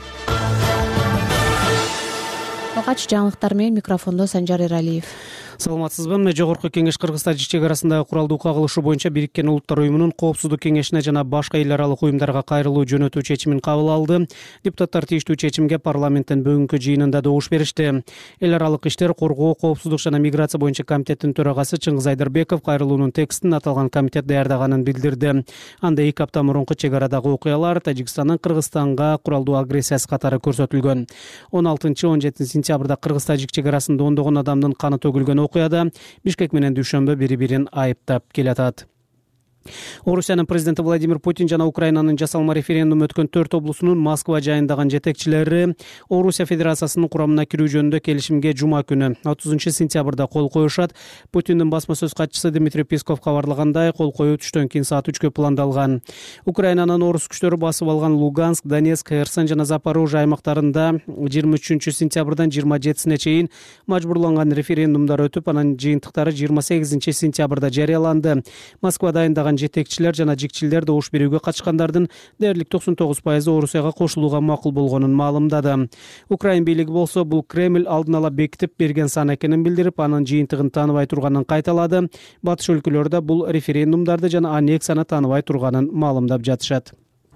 Алгач жаңылыктар менен микрофондо Санжар Эралиев. Саламатсызбы? Жогорку кеңеш Кыргыз Тажик арасындагы куралдуу кагылышы боюнча Бириккен Улуттар уюмунун Коопсуздук кеңешине жана башка эл аралык уюмдарга кайрылуу жөнөтүү чечимин кабыл алды. Депутаттар тийиштүү чечимге парламенттин бүгүнкү жыйынында добуш беришти. Эл аралык иштер, коргоо, коопсуздук жана миграция боюнча комитеттин төрагасы Чыңгыз Айдарбеков кайрылуунун текстин аталган комитет даярдаганын билдирди. Анда эки апта мурунку чек арадагы окуялар Тажикстандын Кыргызстанга куралдуу агрессиясы катары көрсөтүлгөн. он алтынчы он жетинчи сентябрда Кыргыз Тажик чек арасында ондогон адамдын каны төгүлгөн окуяда Бишкек менен Дүйшөмбө бири-бирин айыптап келатат. Орусиянын президенти Владимир Путин жана Украинанын жасалма референдум өткөн төрт облусунун Москва жайындаган жетекчилери Орусия Федерациясынын курамына кирүү жөнүндө келишимге жума күнү отузунчу сентябрда кол коюшат. Путиндин басма сөз катчысы Дмитрий Песков кабарлагандай, кол коюу түштөн кийин саат үчкө пландалган. Украинанын орус күчтөрү басып алган Луганск, Донецк, Херсон жана Запорожье аймактарында жыйырма үчүнчү сентябрдан жыйырма жетисине чейин мажбурланган референдумдар өтүп, анын жыйынтыктары жыйырма сегизинчи сентябрда жарыяланды. Москва дайындаган жетекчилер жана жикчилер добуш берүүгө катышкандардын дээрлик токсон тогуз пайызы Орусияга кошулууга макул болгонун маалымдады. Украин бийлиги болсо бул Кремль алдын ала бекитип берген сан экенин билдирип, анын жыйынтыгын тааныбай турганын кайталады. Батыш өлкөлөрдө бул референдумдарды жана аннексияны тааныбай турганын маалымдап жатышат.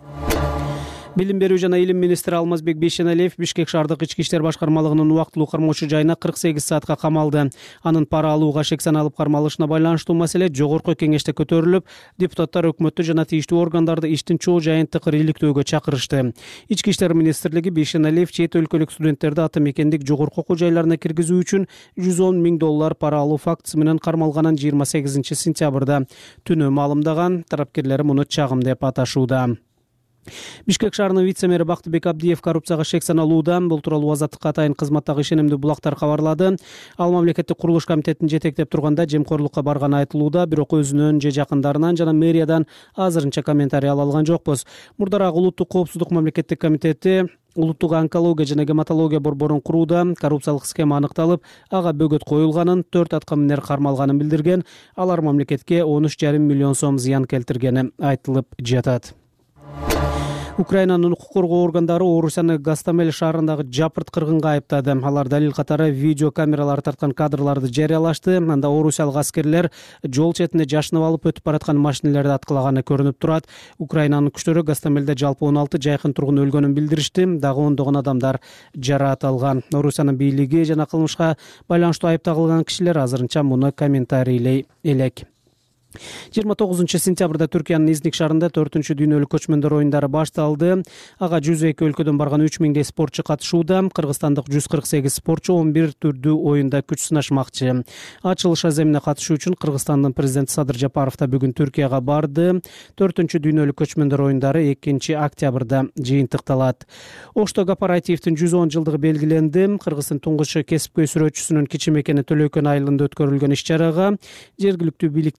Билим берүү жана илим министри Алмазбек Бейшеналиев Бишкек шаардык ички иштер башкармалыгынын убактылуу кармоочу жайына кырк сегиз саатка камалды. Анын пара алууга шек саналып кармалышына байланыштуу маселе жогорку кеңеште көтөрүлүп, депутаттар өкмөттү жана тийиштүү органдарды иштин чоо жайын тыкыр иликтөөгө чакырышты. Ички иштер министрлиги Бейшеналиев чет өлкөлүк студенттерди ата мекендик жогорку окуу жайларына киргизүү үчүн жүз он миң доллар пара алуу фактысы менен кармалганын жыйырма сегизинчи сентябрда түнү маалымдаган. Тарапкерлери муну чагым деп аташууда. Бишкек шаарынын вице-мэри Бактыбек Абдиев коррупцияга шек саналууда. Бул тууралуу Азаттыкка атайын кызматтагы ишенимдүү булактар кабарлады. Ал мамлекеттик курулуш комитетин жетектеп турганда жемкорлукка барганы айтылууда, бирок өзүнөн же жакындарынан жана мэриядан азырынча комментарий ала алган жокпуз. Мурдараак улуттук коопсуздук мамлекеттик комитети улуттук онкология жана гематология борборун курууда коррупциялык схема аныкталып, ага бөгөт коюлганын, төрт аткаминер кармалганын билдирген. Алар мамлекетке он үч жарым миллион сом зыян келтиргени айтылып жатат. Украинанын укук коргоо органдары Орусияны Гастамель шаарындагы жапырт кыргынга айыптады. Алар далил катары видео камералар тарткан кадрларды жарыялашты. Анда орусиялык аскерлер жол четине жашынып алып өтүп бараткан машиналерди аткылаганы көрүнүп турат. Украинанын күчтөрү Гастамелде жалпы он алты жайкын тургун өлгөнүн билдиришти. Дагы ондогон адамдар жараат алган. Орусиянын бийлиги жана кылмышка байланыштуу айыпталган кишилер азырынча муну комментарийлей элек. жыйырма тогузунчу сентябрда Түркиянын Изник шаарында төртүнчү дүйнөлүк көчмөндөр оюндары башталды. Ага жүз эки өлкөдөн барган үч миңдей спортчу катышууда. Кыргызстандык жүз кырк сегиз спортчу он бир түрдүү оюнда күч сынашмакчы. Ачылыш аземине катышуу үчүн Кыргызстандын президенти Садыр Жапаров да бүгүн Түркияга барды. төртүнчү дүйнөлүк көчмөндөр оюндары экинчи октябрда жыйынтыкталат. Ошто кооперативдин жүз он жылдыгы белгиленди. Кыргыздын туңгуч кесипкөй сүрөтчүсүнүн кичи мекени Төлөкөн айылында өткөрүлгөн иш-чарага жергиликтүү бийликтин өкүлдөрү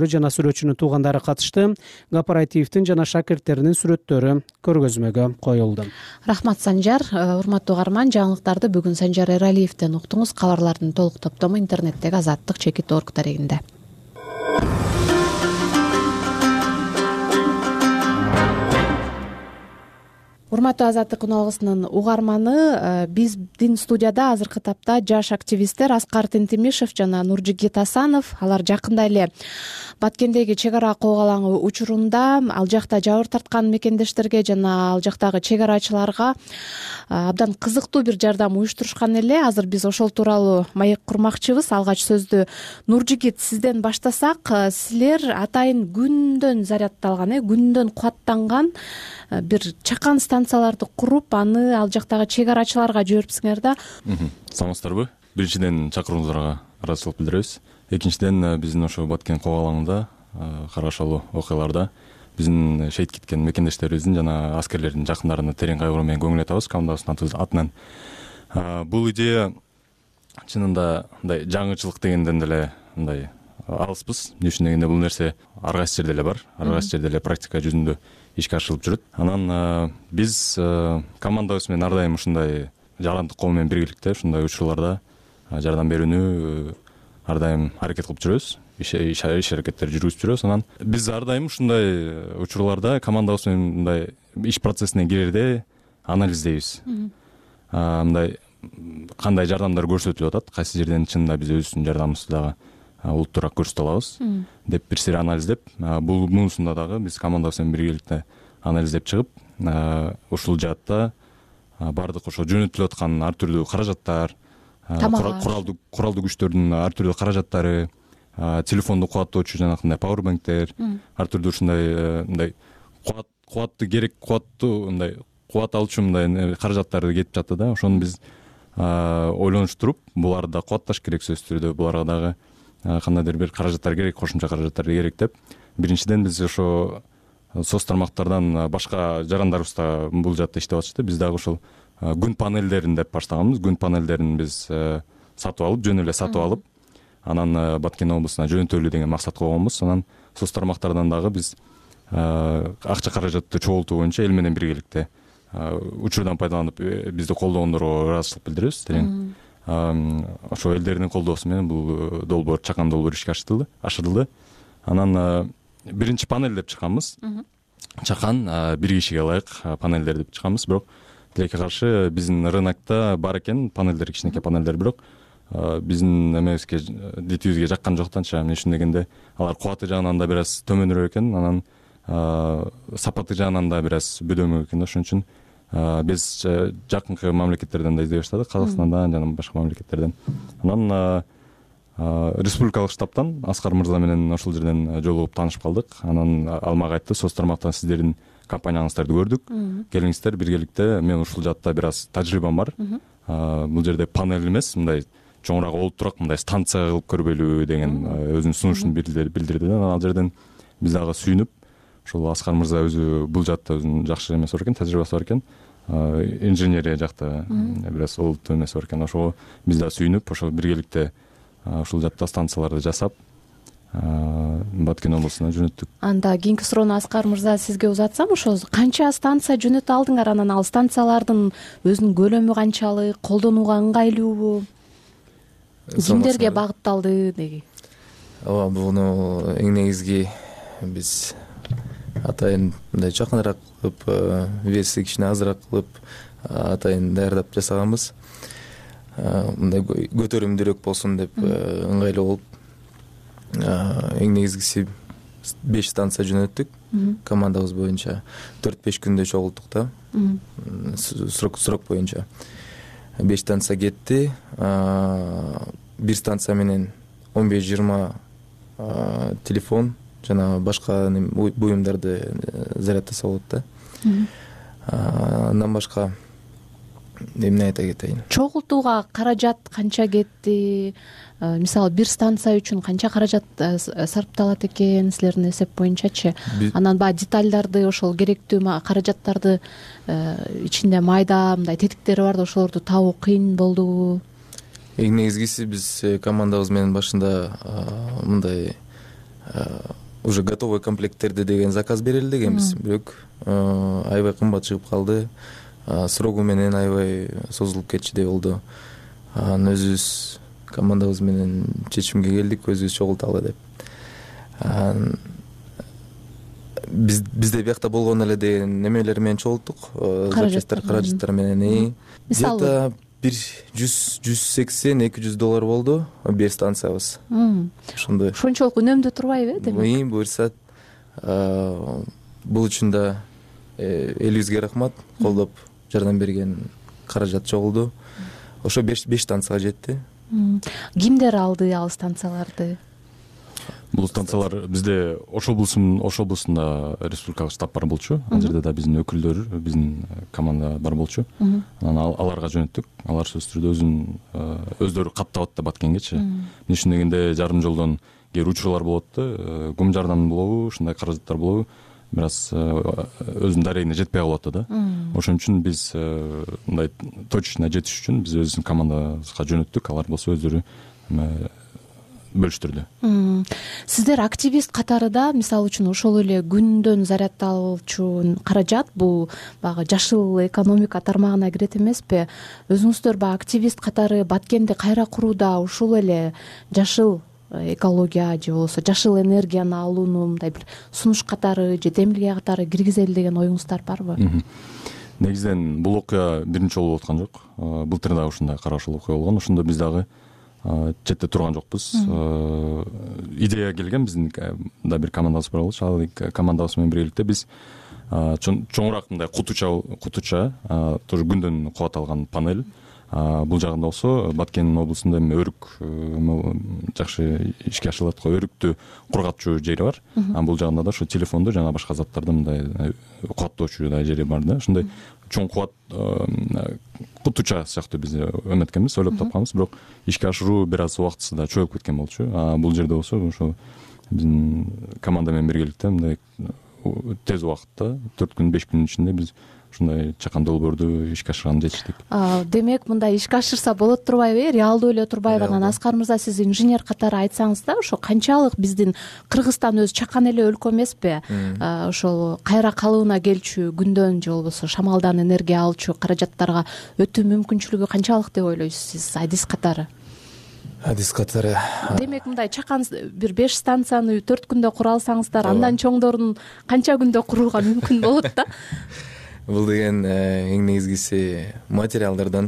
өкүлдөрү жана сүрөтчүнүн туугандары катышты. Кооперативдин жана шакирттеринин сүрөттөрү көргөзмөгө коюлду. Рахмат Санжар. Урматтуу угарман, жаңылыктарды бүгүн Санжар Эралиевден уктуңуз. Кабарлардын толук топтому интернеттеги азаттык чекит орг дарегинде. Урматтуу Азаттык күнүалгысынын угарманы, биздин студияда азыркы тапта жаш активисттер Аскар Тентимишев жана Нуржигит Асанов. Алар жакында эле Баткендеги чек ара коогалаңы учурунда ал жакта жабыр тарткан мекендештерге жана ал жактагы чек арачыларга абдан кызыктуу бир жардам уюштурушкан эле. Азыр биз ошол тууралуу маек курмакчыбыз. Алгач сөздү Нуржигит сизден баштасак, силер атайын күндөн зарядталган, э күндөн кубаттанган бир чакан станцияларды куруп, аны ал жактагы чек арачыларга жибериптсиңер да. Саламатсыздарбы? Биринчиден чакырууңуздарга ыраазычылык билдиребиз. Экинчиден биздин ошо Баткен коогалаңында карашалуу окуяларда биздин шейит кеткен мекендештерибиздин жана аскерлердин жакындарына терең кайгыруу менен көңүл айтабыз командабыздын атынан. Бул идея чынында мындай жаңычылык дегенден деле мындай алыспыз. Эмне үчүн дегенде бул нерсе ар кайсы жерде эле бар, ар кайсы жерде эле практика жүзүндө ишке ашырылып жүрөт. Анан биз командабыз менен ар дайым ушундай жарандык кол менен биргеликте ушундай учурларда жардам берүүнү ар дайым аракет кылып жүрөбүз. Иш аракеттер жүргүзүп жүрөбүз. Анан биз ар дайым ушундай учурларда командабыз менен мындай иш процессине кирерде анализдейбиз. Мындай кандай жардамдар көрсөтүлүп атат, кайсы жерден чынында биз өзүбүздүн жардамыбызды дагы улуттуураак көрсөтө алабыз деп бир сири анализдеп, бул мунусунда дагы биз командабыз менен биргеликте анализдеп чыгып, ушул жаатта баардык ошо жөнөтүлүп аткан ар түрдүү каражаттар, куралдуу куралдуу күчтөрдүн ар түрдүү каражаттары, телефонду кубаттоочу жанакындай пауэрбанктер, ар түрдүү ушундай мындай кубат кубатты керек кубаттуу мындай кубат алуучу мындай каражаттары кетип жатты да. Ошону биз ойлонуштуруп, буларды да кубатташ керек сөзсүз түрдө, буларга дагы кандайдыр бир каражаттар керек, кошумча каражаттар керек деп. Биринчиден биз ошо соц тармактардан башка жарандарыбыз да бул жаатта иштеп атышты. Биз дагы ошол күн панелдерин деп баштаганбыз. Күн панелдерин биз сатып алып, жөн эле сатып алып, анан Баткен облусуна жөнөтөлү деген максат койгонбуз. Анан соц тармактардан дагы биз акча каражатты чогултуу боюнча эл менен биргеликте учурдан пайдаланып бизди колдогондорго ыраазычылык билдиребиз. Терең ошо элдердин колдоосу менен бул долбоор, чакан долбоор ишке ашырылды. Анан биринчи панель деп чыкканбыз. Чакан бир кишиге ылайык панелдер деп чыкканбыз. Бирок тилекке каршы биздин рынокто бар экен панелдер, кичинекей панелдер, бирок биздин эмебизге, дитибизге жаккан жок да. Эмне үчүн дегенде алар кубаты жагынан да бир аз төмөнүрөөк экен, анан сапаты жагынан да бир аз бөдөмөк экен да. Ошон үчүн биз жакынкы мамлекеттерден да издей баштадык, Казакстандан жана башка мамлекеттерден. Анан республикалык штабтан Аскар мырза менен ошол жерден жолугуп таанышып калдык. Анан ал мага айтты, соц тармактан сиздердин компанияңыздарды көрдүк, келиңиздер биргеликте, мен ушул жаатта бир аз тажрыйбам бар. Бул жерде панель эмес, мындай чоңураак олуттураак мындай станция кылып көрбөйлү деген өзүнүн сунушун билдирди. Ал жерден биз дагы сүйүнүп, ошол Аскар мырза өзү бул жаатта өзүнүн жакшы эмеси бар экен, тажрыйбасы бар экен, инженерия жакта бир аз олуттуу эмеси бар экен. Ошого биз да сүйүнүп, ошол биргеликте ушул жаатта станцияларды жасап Баткен облусуна жөнөттүк. Анда кийинки суроону Аскар мырза сизге узатсам, ошо канча станция жөнөтө алдыңар? Анан ал станциялардын өзүнүн көлөмү канчалык, колдонууга ыңгайлуубу, кимдерге багытталды деги? Ооба, буну эң негизги биз атайын мындай жакыныраак кылып, версия кичине азыраак кылып атайын даярдап жасаганбыз. Мындай көтөрүмдүүрөөк болсун деп ыңгайлуу болуп, эң негизгиси беш станция жөнөттүк. Командабыз боюнча төрт беш күндө чогулттук да. Срок срок боюнча беш станция кетти. Бир станция менен он беш жыйырма телефон жана башка буюмдарды заряддаса болот да. Андан башка эмне айта кетейин? Чогултууга каражат канча кетти? Мисалы, бир станция үчүн канча каражат сарпталат экен силердин эсеп боюнчачы? Анан баягы детальдарды, ошол керектүү каражаттарды ичинде майда мындай тетиктери бар да, ошолорду табуу кыйын болдубу? Эң негизгиси биз командабыз менен башында мындай уже готовый комплекттерди деген заказ берилдегенбиз, бирок аябай кымбат чыгып калды. Срогу менен аябай созулуп кетчидей болду. Анан өзүбүз командабыз менен чечимге келдик, өзүбүз чогулталы деп. Биз бизде биякта болгон эле деген немелер менен чогулттук, запчастьтар, каражаттар менен. Где-то бир жүз жүз сексен эки жүз доллар болду бир станциябыз. Ошондой. Ошончолук үнөмдүү турбайбы, демек? Буюрса, бул үчүн да элибизге рахмат, колдоп жардам берген каражат чогулду. Ошо беш станцияга жетти. Кимдер алды ал станцияларды? Бул станциялар бизде Ош облусунун Ош облусунда республикалык штаб бар болчу. Ал жерде да биздин өкүлдөр, биздин команда бар болчу. Анан аларга жөнөттүк. Алар сөзсүз түрдө өзүн өздөрү каттап атты Баткенгечи. Эмне үчүн дегенде жарым жолдон кээ учурлар болот да, кум жардам болобу, ушундай каражаттар болобу, бир аз өзүнүн дарегине жетпей калып атты да. Ошон үчүн биз мындай точно жетиш үчүн биз өзүбүздүн командабызга жөнөттүк. Алар болсо өздөрү бөлүштүрдү. Сиздер активист катары да, мисалы үчүн ошол эле күндөн заряддалуучу каражат бул баягы жашыл экономика тармагына кирет эмеспи? Өзүңүздөр баягы активист катары Баткенди кайра курууда ушул эле жашыл экология же болбосо жашыл энергияны алууну мындай бир сунуш катары же демилге катары киргизели деген оюңуздар барбы? Негизинен бул окуя биринчи жолу болуп аткан жок. Былтыр да ушундай карашыл окуя болгон. Ошондо биз дагы четте турган жокпуз. Идея келген, биздин да бир командабыз бар болчу. Ал командабыз менен биргеликте биз чоңураак мындай кутуча кутуча тоже күндөн кубат алган панель. Бул жагында болсо Баткен облусунда эми өрүк жакшы ишке ашырылат го, өрүктү кургатчу жери бар. Бул жагында да ошо телефонду жана башка заттарды мындай кубаттоочу да жери бар да. Ошондой чоң кубат кутуча сыяктуу биз өмөткенбиз, ойлоп тапканбыз, бирок ишке ашыруу бир аз убактысы да чоюп кеткен болчу. Бул жерде болсо ошо биздин команда менен биргеликте мындай тез убакытта төрт күн беш күнүн ичинде биз ушундай чакан долбоорду ишке ашырганды жетиштик. Демек мындай ишке ашырса болот турбайбы? Реалдуу эле турбайбы? Анан Аскар мырза, сиз инженер катары айтсаңыз да, ошо канчалык биздин Кыргызстан өзү чакан эле өлкө эмеспи? Ошол кайра калыбына келчү күндөн же болбосо шамалдан энергия алчу каражаттарга өтүү мүмкүнчүлүгү канчалык деп ойлойсуз сиз адис катары? Адис катары. Демек мындай чакан бир беш станцияны төрт күндө кура алсаңыздар, андан чоңдорун канча күндө курууга мүмкүн болот да? Бул деген эң негизгиси материалдардан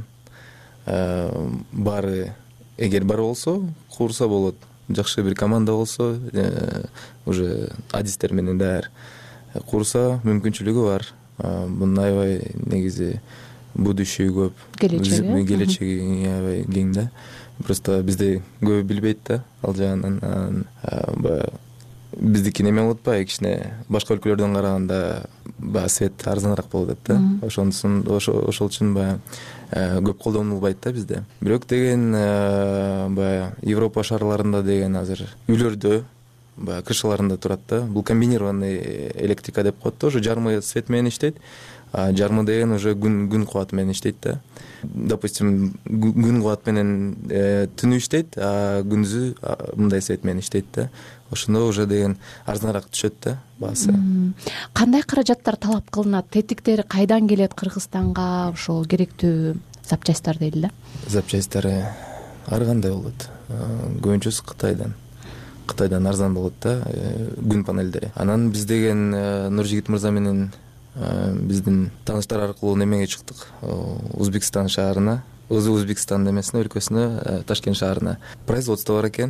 баары эгер бар болсо курса болот. Жакшы бир команда болсо, уже адистер менен даяр курса мүмкүнчүлүгү бар. Мунун аябай негизи будущий көп. Келечеги аябай кең да. Просто бизде көбү билбейт да ал жагынан. Баягы биздики неме болот ба, кичине башка өлкөлөрдөн караганда баягы свет арзаныраак болот деп да. Ошондуктан ошол үчүн баягы көп колдонулбайт да бизде. Бирок деген баягы Европа шаарларында деген азыр үйлөрдө баягы крышаларында турат да. Бул комбинированный электрика деп коет да, уже жармы свет менен иштейт. Жармы деген уже күн күн кубаты менен иштейт да. Допустим, күн кубаты менен түнү иштейт, а күндүзү мындай свет менен иштейт да. Ошондо уже деген арзаныраак түшөт да баасы. Кандай каражаттар талап кылынат? Тетиктери кайдан келет Кыргызстанга ошол керектүү запчастьтар дейли да? Запчастьтары ар кандай болот. Көбүнчөсү Кытайдан. Кытайдан арзан болот да күн панелдери. Анан биз деген Нуржигит мырза менен биздин тааныштар аркылуу немеге чыктык. Өзбекстан шаарына, Өзбекстан немесине, өлкөсүнө, Ташкент шаарына производство бар экен.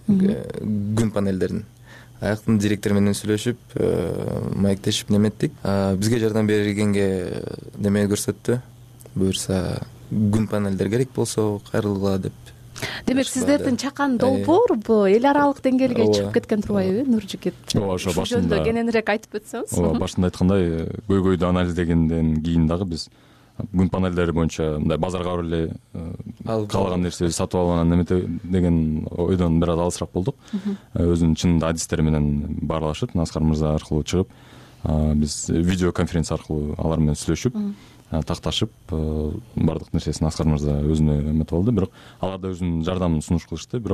Күн панелдерин. Аяктын директор менен сүйлөшүп, маектешип неметтик. Бизге жардам бергенге неме көрсөттү. Буюрса күн панелдер керек болсо кайрылгыла деп. Демек сиздердин чакан долбоор бул эл аралык деңгээлге чыгып кеткен турбайбы, Нуржигит? Ооба, ошо башында кененирээк айтып өтсөңүз. Ооба, башында айткандай, көйгөйдү анализдегенден кийин дагы биз күн панелдери боюнча мындай базарга барып эле каалаган нерсеби сатып алып анан неме деген ойдон бир аз алысыраак болдук. Өзүнүн чынында адистери менен баарлашып, Аскар мырза аркылуу чыгып, биз видеоконференция аркылуу алар менен сүйлөшүп, такташып, бардык нерсесин Аскар мырза өзүнө эметип алды. Бирок алар да өзүнүн жардамын сунуш кылышты. Бирок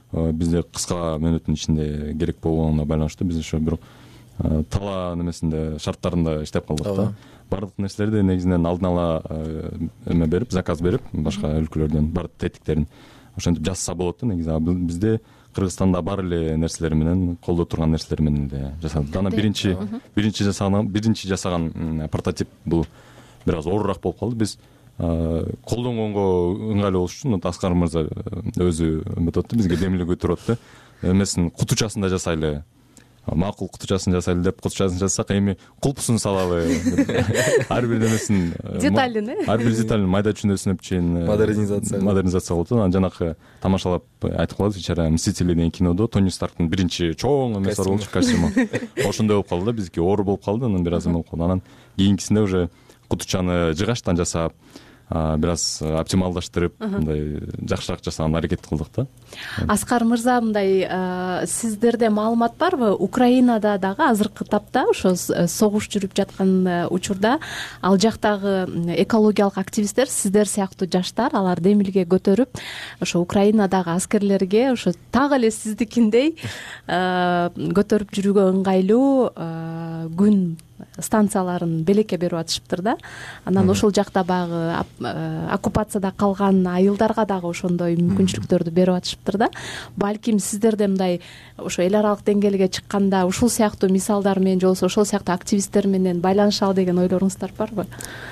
бизде кыска мөөнөттүн ичинде керек болгонуна байланыштуу биз ошо бирок талаа немесинде шарттарында иштеп калдык да. Бардык нерселерди негизинен алдын ала эме берип, заказ берип, башка өлкөлөрдөн бар тетиктерин ошентип жасаса болот да негизи. Бизде Кыргызстанда бар эле нерселер менен, колдо турган нерселер менен эле жасадык. Анан биринчи биринчи жасаган биринчи жасаган прототип бул бир аз оорураак болуп калды. Биз колдонгонго ыңгайлуу болуш үчүн Аскар мырза өзү эметип атты, бизге демилип өтүрүп атты. Эмесин кутучасын да жасайлы. Макул кутучасын жасайлы деп кутучасын жасасак, эми кулпусун салалы. Ар бир немесин деталин, э? Ар бир деталин майда чүнөсүнүп чейин модернизация модернизация болот. Анан жанакы тамашалап айтып калат, ичара Мстители деген кинодо Тони Старктын биринчи чоң эмеси бар болчу, костюму. Ошондой болуп калды да, бизге оор болуп калды, анан бир аз эме болуп калды. Анан кийинкисинде уже кутучаны жыгачтан жасап, бир аз оптималдаштырып, мындай жакшыраак жасаганга аракет кылдык да. Аскар мырза, мындай сиздерде маалымат барбы? Украинада дагы азыркы тапта ошо согуш жүрүп жаткан учурда ал жактагы экологиялык активисттер, сиздер сыяктуу жаштар, алар демилге көтөрүп, ошо Украинадагы аскерлерге ошо так эле сиздикиндей көтөрүп жүрүүгө ыңгайлуу күн станцияларын белекке берип атышыптыр да. Анан ошол жакта багы оккупацияда калган айылдарга дагы ошондой мүмкүнчүлүктөрдү берип атышыптыр да. Балким сиздерде мындай ошо эл аралык деңгээлге чыкканда ушул сыяктуу мисалдар менен же болбосо ошол сыяктуу активисттер менен байланышалы деген ойлоруңуздар барбы?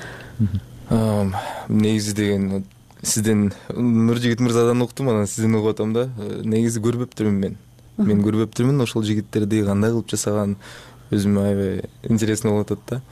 Негизи деген сизден Нуржигит мырзадан уктум, анан сизден угуп атам да. Негизи көрбөптүрмүн мен. Мен көрбөптүрмүн ошол жигиттерди кандай кылып жасаган, өзүмө аябай интересно болуп атат да.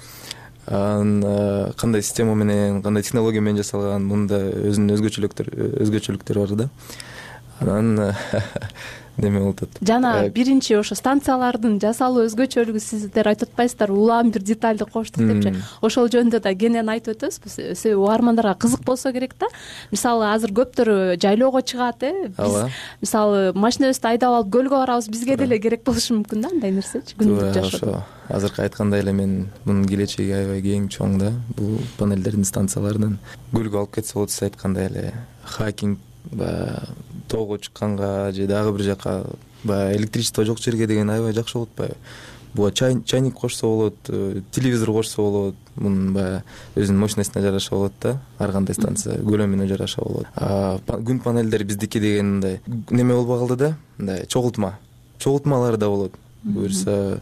Анан кандай система менен, кандай технология менен жасалган, мында өзүнүн өзгөчөлүктөр өзгөчөлүктөрү бар да. Анан неме болуп атат. Жана биринчи ошо станциялардын жасалуу өзгөчөлүгү сиздер айтып атпайсыздар, улам бир детальды коштук депчи. Ошол жөнүндө да кенен айтып өтөсүзбү? Себеби угармандарга кызык болсо керек да. Мисалы азыр көптөр жайлоого чыгат, э? Биз мисалы машинабызды айдап алып көлгө барабыз, бизге деле керек болушу мүмкүн да андай нерсечи күндүк жашоодо. Азыркы айткандай эле мен мунун келечеги аябай кең, чоң да. Бул панелдердин, станциялардын көлгө алып кетсе болот, сиз айткандай эле хайкинг, баягы тоого чыкканга же дагы бир жака баягы электричество жок жерге деген аябай жакшы болот баягы. Буга чайник кошсо болот, телевизор кошсо болот, мунун баягы өзүнүн мощностуна жараша болот да. Ар кандай станция көлөмүнө жараша болот. Күн панелдери биздики деген мындай неме болбой калды да, мындай чогултма. Чогултмалары да болот. Буюрса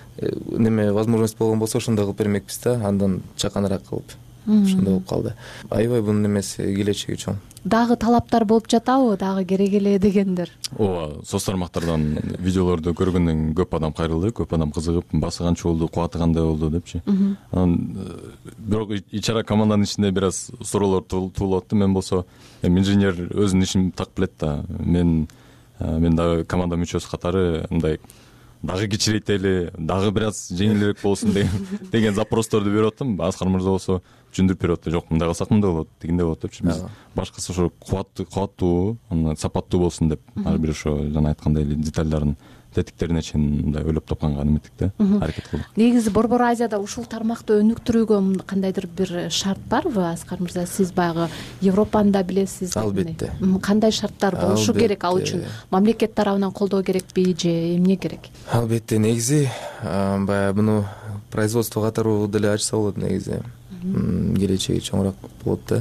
неме возможность болгон болсо ошондой кылып бермекпиз да, андан чаканыраак кылып. Ошондой болуп калды. Аябай бунун эмеси келечеги чоң. Дагы талаптар болуп жатабы, дагы керек эле дегендер? Ооба, соц тармактардан видеолорду көргөндөн көп адам кайрылды, көп адам кызыгып, басы канча болду, кубаты кандай болду депчи. Анан бирок ичара команданын ичинде бир аз суроолор туулуп атты. Мен болсо эми инженер өзүнүн ишин так билет да. Мен мен дагы команда мүчөсү катары мындай дагы кичирейтели, дагы бир аз жеңилирээк болсун деген запросторду берип аттым. Аскар мырза болсо түшүндүрүп берип атты. Жок, мындай кылсак мындай болот, дегенде болот депчи. Биз башкысы ошо кубаттуу, кубаттуу, анан сапаттуу болсун деп, ар бир ошо жана айткандай эле детальдарын, тетиктерине чейин мындай ойлоп тапканга неметтик да, аракет кылдык. Негизи Борбор Азияда ушул тармакты өнүктүрүүгө кандайдыр бир шарт барбы, Аскар мырза? Сиз баягы Европаны да билесиз. Албетте. Кандай шарттар болушу керек ал үчүн? Мамлекет тарабынан колдоо керекпи же эмне керек? Албетте, негизи баягы муну производство катары деле ачса болот негизи. Келечеги чоңураак болот да.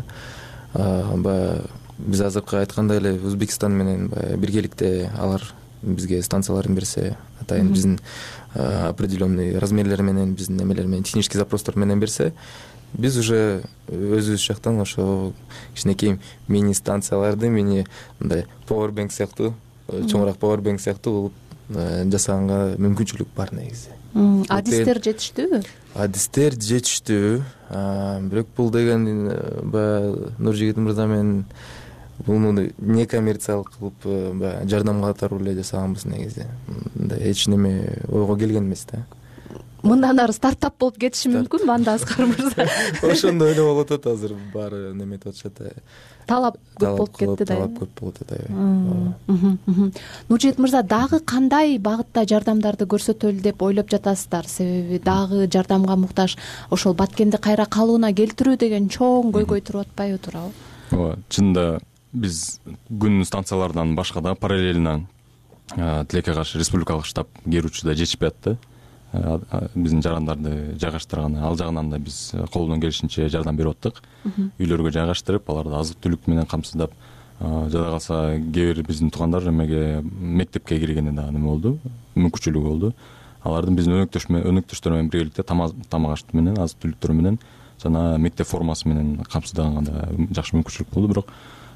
Баягы биз азыркы айткандай эле Өзбекстан менен баягы биргеликте алар бизге станцияларын берсе, атайын биздин определенный размерлер менен, биздин эмелер менен, технический запростор менен берсе, биз уже өзүбүз жактан ошо кичинекей мини станцияларды, мини мындай powerbank сыяктуу, чоңураак powerbank сыяктуу кылып жасаганга мүмкүнчүлүк бар негизи. Адистер жетиштүүбү? Адистер жетиштүү. Бирок бул деген баягы Нуржигит мырза менен буну некоммерциялык кылып баягы жардам катары эле жасаганбыз негизи. Мындай эч неме ойго келген эмес да. Мындан ары стартап болуп кетиши мүмкүнбү анда, Аскар мырза? Ошондой эле болуп атат азыр, баары неметип атышат. Талап көп болуп кетти да. Талап көп болуп атат. Нуржигит мырза, дагы кандай багытта жардамдарды көрсөтөлү деп ойлоп жатасыздар? Себеби дагы жардамга муктаж ошол Баткенди кайра калыбына келтирүү деген чоң көйгөй туруп атпайбы, туурабы? Ооба, чынында биз күн станцияларынан башка да параллельно тилекке каршы республикалык штаб керүүчү да жетишпей атты. Биздин жарандарды жайгаштырганы ал жагынан да биз колдон келишинче жардам берип аттык. Үйлөргө жайгаштырып, аларды азык түлүк менен камсыздап, жада калса кээ бир биздин туугандар эмеге мектепке киргенде да неме болду, мүмкүнчүлүгү болду. Алардын биздин өнөктөштөр менен биргеликте тамак аш менен, азык түлүктөр менен жана мектеп формасы менен камсыздаганга да жакшы мүмкүнчүлүк болду. Бирок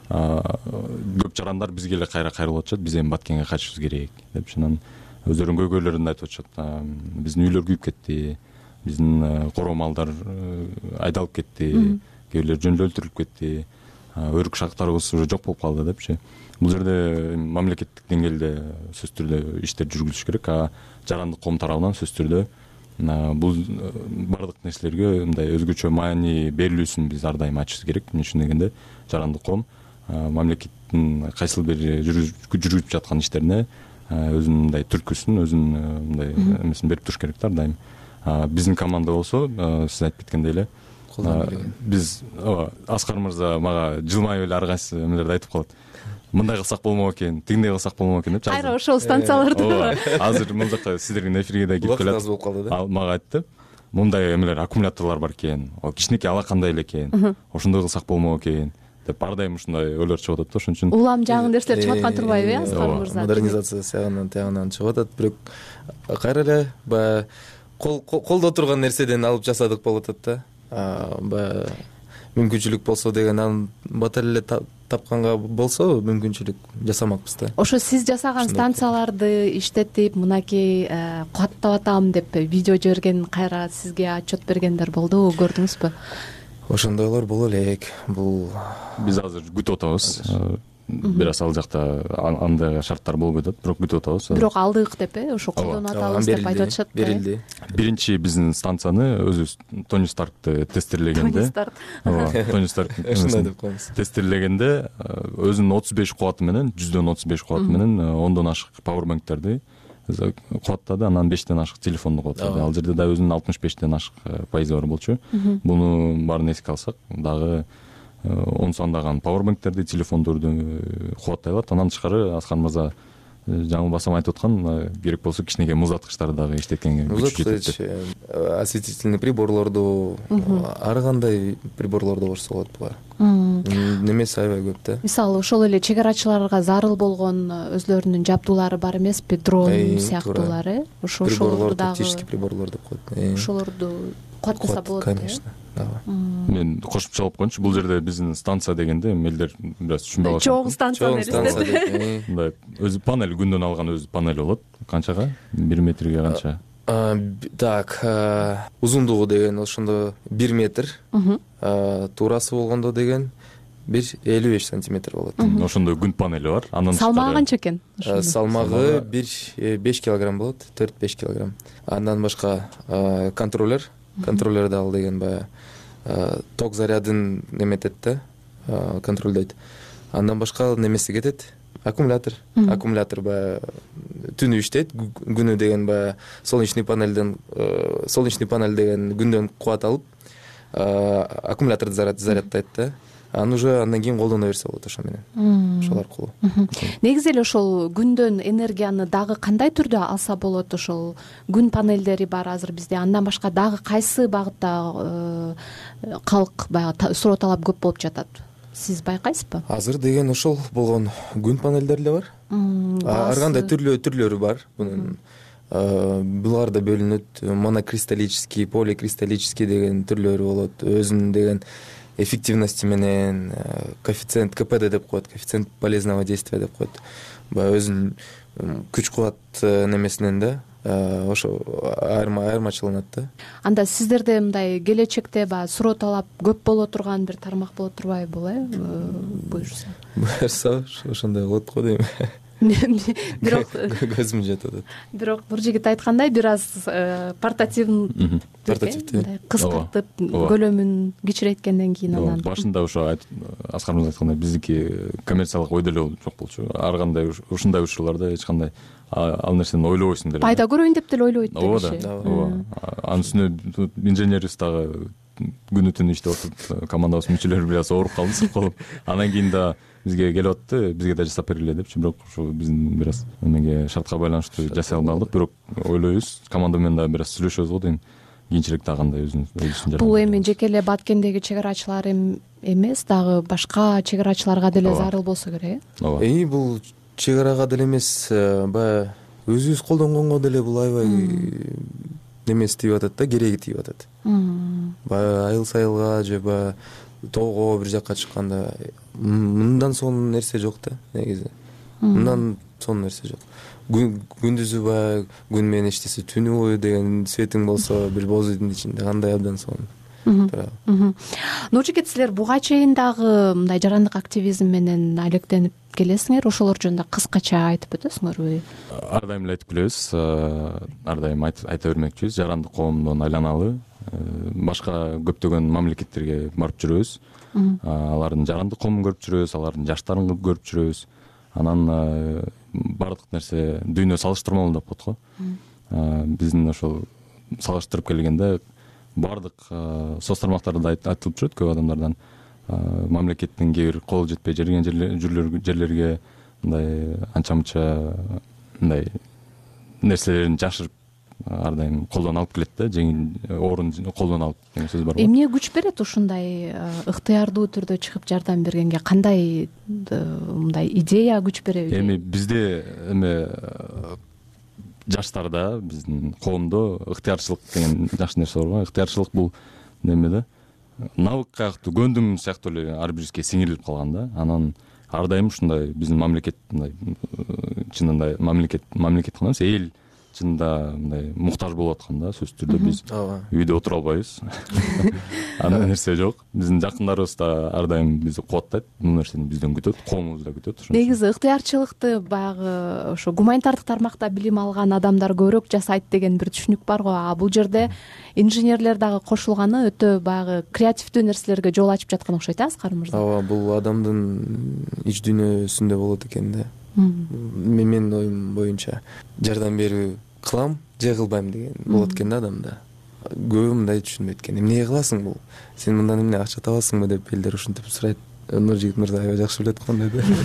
көп жарандар бизге эле кайра кайрылып атышат, биз эми Баткенге кайтышыбыз керек деп. Шунан өздөрүнүн көйгөйлөрүн айтып атышат. Биздин үйлөр күйүп кетти, биздин короо малдар айдалып кетти, кээ бирлер жөн эле өлтүрүлүп кетти, өрүк шактарыбыз уже жок болуп калды депчи. Бул жерде мамлекеттик деңгээлде сөзсүз түрдө иштер жүргүзүлүш керек. А жарандык коом тарабынан сөзсүз түрдө бул бардык нерселерге мындай өзгөчө маани берилүүсүн биз ар дайым айтышыбыз керек. Эмне үчүн дегенде жарандык коом мамлекеттин кайсыл бир жүргүзүп жаткан иштерине өзүнүн мындай түрткүсүн, өзүнүн мындай эмесин берип туруш керек да ар дайым. Биздин команда болсо, сиз айтып кеткендей эле, биз Аскар мырза мага жылмайып эле ар кайсы эмелерди айтып калат. Мындай кылсак болмок экен, тигиндей кылсак болмок экен деп. Кайра ошол станцияларды. Азыр мына жака сиздердин эфирге да кирип келет. Убакыт аз болуп калды да. Ал мага айтты. Мындай эмелер, аккумуляторлор бар экен. Ал кичинекей алакандай эле экен. Ошондой кылсак болмок экен деп ар дайым ушундай ойлор чыгып атат да. Ошон үчүн улам жаңы нерселер чыгып аткан турбайбы, Аскар мырза? Модернизация сягынан тягынан чыгып атат, бирок кайра эле баягы колдо турган нерседен алып жасадык болуп атат да. Баягы мүмкүнчүлүк болсо деген анын бата эле тапканга болсо мүмкүнчүлүк жасамакпыз да. Ошо сиз жасаган станцияларды иштетип, мынакей кубаттап атам деп видео жиберген, кайра сизге отчет бергендер болдубу, көрдүңүзбү? Ошондойлор боло элек. Бул биз азыр күтүп атабыз. Бир аз ал жакта андай шарттар болуп атат, бирок күтүп атабыз. Бирок алдык деп э, ошо колдонуп атабыз деп айтып атышат. Берилди. Биринчи биздин станцияны өзүбүз Тони Старкты тестирлегенде, ооба, Тони Старк тестирлегенде өзүнүн отуз беш кубаты менен, жүздөн отуз беш кубаты менен ондон ашык пауэрбанктерди кубаттады, анан бештен ашык телефонду кубаттады. Ал жерде да өзүнүн алтымыш бештен ашык пайызы бар болчу. Буну баарын эске алсак, дагы он сандаган пауэрбанктерди, телефондорду кубаттай алат. Андан тышкары Аскар мырза жаңылбасам айтып аткан, керек болсо кичинекей муздаткычтарды дагы иштеткенге күчү жетет. Осветительный приборлорду, ар кандай приборлорду кошсо болот буга. Немеси аябай көп да. Мисалы, ошол эле чек арачыларга зарыл болгон өзлөрүнүн жабдуулары бар эмеспи, дрон сыяктуулары. Ошо ошолорду дагы тактический приборлор деп коет. Ошолорду кубаттаса болот. Конечно. Мен кошумча алып койчу, бул жерде биздин станция дегенде элдер бир аз түшүнбөй калышат. Чоң станция деп. Мындай өзү панель, күндөн алган өзү панель болот. Канчага? бир метрге канча? Так, узундугу деген ошондо бир метр, туурасы болгондо деген бир элүү беш сантиметр болот. Ошондой күн панели бар. Анын салмагы канча экен? Салмагы бир беш килограмм болот, төрт беш килограмм. Андан башка контроллер, контроллер дагы деген баягы ток зарядын неметет да, контролдойт. Андан башка немеси кетет, аккумулятор. Аккумулятор баягы түнү иштейт, күнү деген баягы солнечный панелден, солнечный панель деген күндөн кубат алып, аккумуляторду зарядтайт да. Аны уже андан кийин колдоно берсе болот ошо менен. Ошол аркылуу. Негизи эле ошол күндөн энергияны дагы кандай түрдө алса болот? Ошол күн панелдери бар азыр бизде. Андан башка дагы кайсы багытта калк баягы суроо талап көп болуп жатат? Сиз байкайсызбы? Азыр деген ошол болгон күн панелдери эле бар. Ар кандай түрлүү түрлөрү бар бунун. Булар да бөлүнөт. Монокристаллический, поликристаллический деген түрлөрү болот. Өзүнүн деген эффективности менен, коэффициент КПД деп коет, коэффициент полезного действия деп коет. Баягы өзүнүн күч кубат немесинен да ошо айырма айырмачыланат да. Анда сиздерде мындай келечекте баягы суроо талап көп боло турган бир тармак боло турбайбы бул, э? Буюрса. Буюрса, ошондой болот го дейм. Бирок көзүм жетип атат. Бирок бир жигит айткандай, бир аз портативный, портативный кыскартып, көлөмүн кичирейткенден кийин анан. Башында ошо Аскар мырза айткандай, биздики коммерциялык ойдолуу жок болчу. Ар кандай ушундай учурларда эч кандай ал нерсени ойлобойсуң деле. Пайда көрөйүн деп деле ойлойт депчи. Ооба, ооба. Анын үстүнө инженерист дагы күнү түнү иштеп атып командабыз мүчөлөрү бир аз ооруп калды, сук калып, анан кийин да бизге келип атты, бизге да жасап бергиле депчи, бирок ушу биздин бир аз эмеге шартка байланыштуу жасай албадык, бирок ойлойбуз команда менен да бир аз сүйлөшөбүз го дейм, кийинчерээк да кандай өзүбүздүн бул эми жеке эле Баткендеги чек арачылар эмес, дагы башка чек арачыларга деле зарыл болсо керек э ооба. Эми бул чек арага деле эмес, баягы өзүбүз колдонгонго деле бул аябай немеси тийип атат да, кереги тийип атат. Баягы айыл сайылга же баягы тоого бир жакка чыкканда мындан сонун нерсе жок да, негизи. Мындан сонун нерсе жок. Күндүзү баягы күн менен иштесе, түнү бою деген светиң болсо, бир боз үйдүн ичинде кандай абдан сонун. Нуржигит, силер буга чейин дагы мындай жарандык активизм менен алектенип келесиңер, ошолор жөнүндө кыскача айтып өтөсүңөрбү? Ар дайым эле айтып келебиз, ар дайым айта бермекчибиз, жарандык коомдон айланалы, башка көптөгөн мамлекеттерге барып жүрөбүз, алардын жарандык коомун көрүп жүрөбүз, алардын жаштарын көрүп жүрөбүз, анан баардык нерсе дүйнө салыштырмалуу деп коет го. Биздин ошол салыштырып келгенде баардык соц тармактарда айтылып жүрөт көп адамдардан, мамлекеттин кээ бир колу жетпей жүргөн жерлерге мындай анча мынча мындай нерселерин жашырып ар дайым колдон алып келет да, жеңил орун колдон алып деген сөз бар го. Эмне күч берет ушундай ыктыярдуу түрдө чыгып жардам бергенге? Кандай мындай идея күч береби? Эми бизде эме жаштарда, биздин коомдо ыктыярчылык деген жакшы нерсе бар го. Ыктыярчылык бул неме да, навык каяктуу, көндүм сыяктуу эле ар бирибизге сиңирилип калган да. Анан ар дайым ушундай биздин мамлекет мындай чынында мамлекет мамлекет гана эмес, эл чынында мындай муктаж болуп аткан да, сөзсүз түрдө биз үйдө отура албайбыз. Андай нерсе жок. Биздин жакындарыбыз да ар дайым бизди кубаттайт, бул нерсени бизден күтөт, коомубуз да күтөт. Негизи ыктыярчылыкты баягы ошо гуманитардык тармакта билим алган адамдар көбүрөөк жасайт деген бир түшүнүк бар го. А бул жерде инженерлер дагы кошулганы өтө баягы креативдүү нерселерге жол ачып жаткан окшойт, Аскар мырза. Ооба, бул адамдын ич дүйнөсүндө болот экен да. Менин оюм боюнча жардам берүү кылам же кылбайм деген болот экен да адамда. Көбү мындай түшүнбөйт экен. Эмне кыласың бул? Сен мындан эмне акча табасыңбы деп элдер ушинтип сурайт. Нуржигит мырза аябай жакшы билет кандай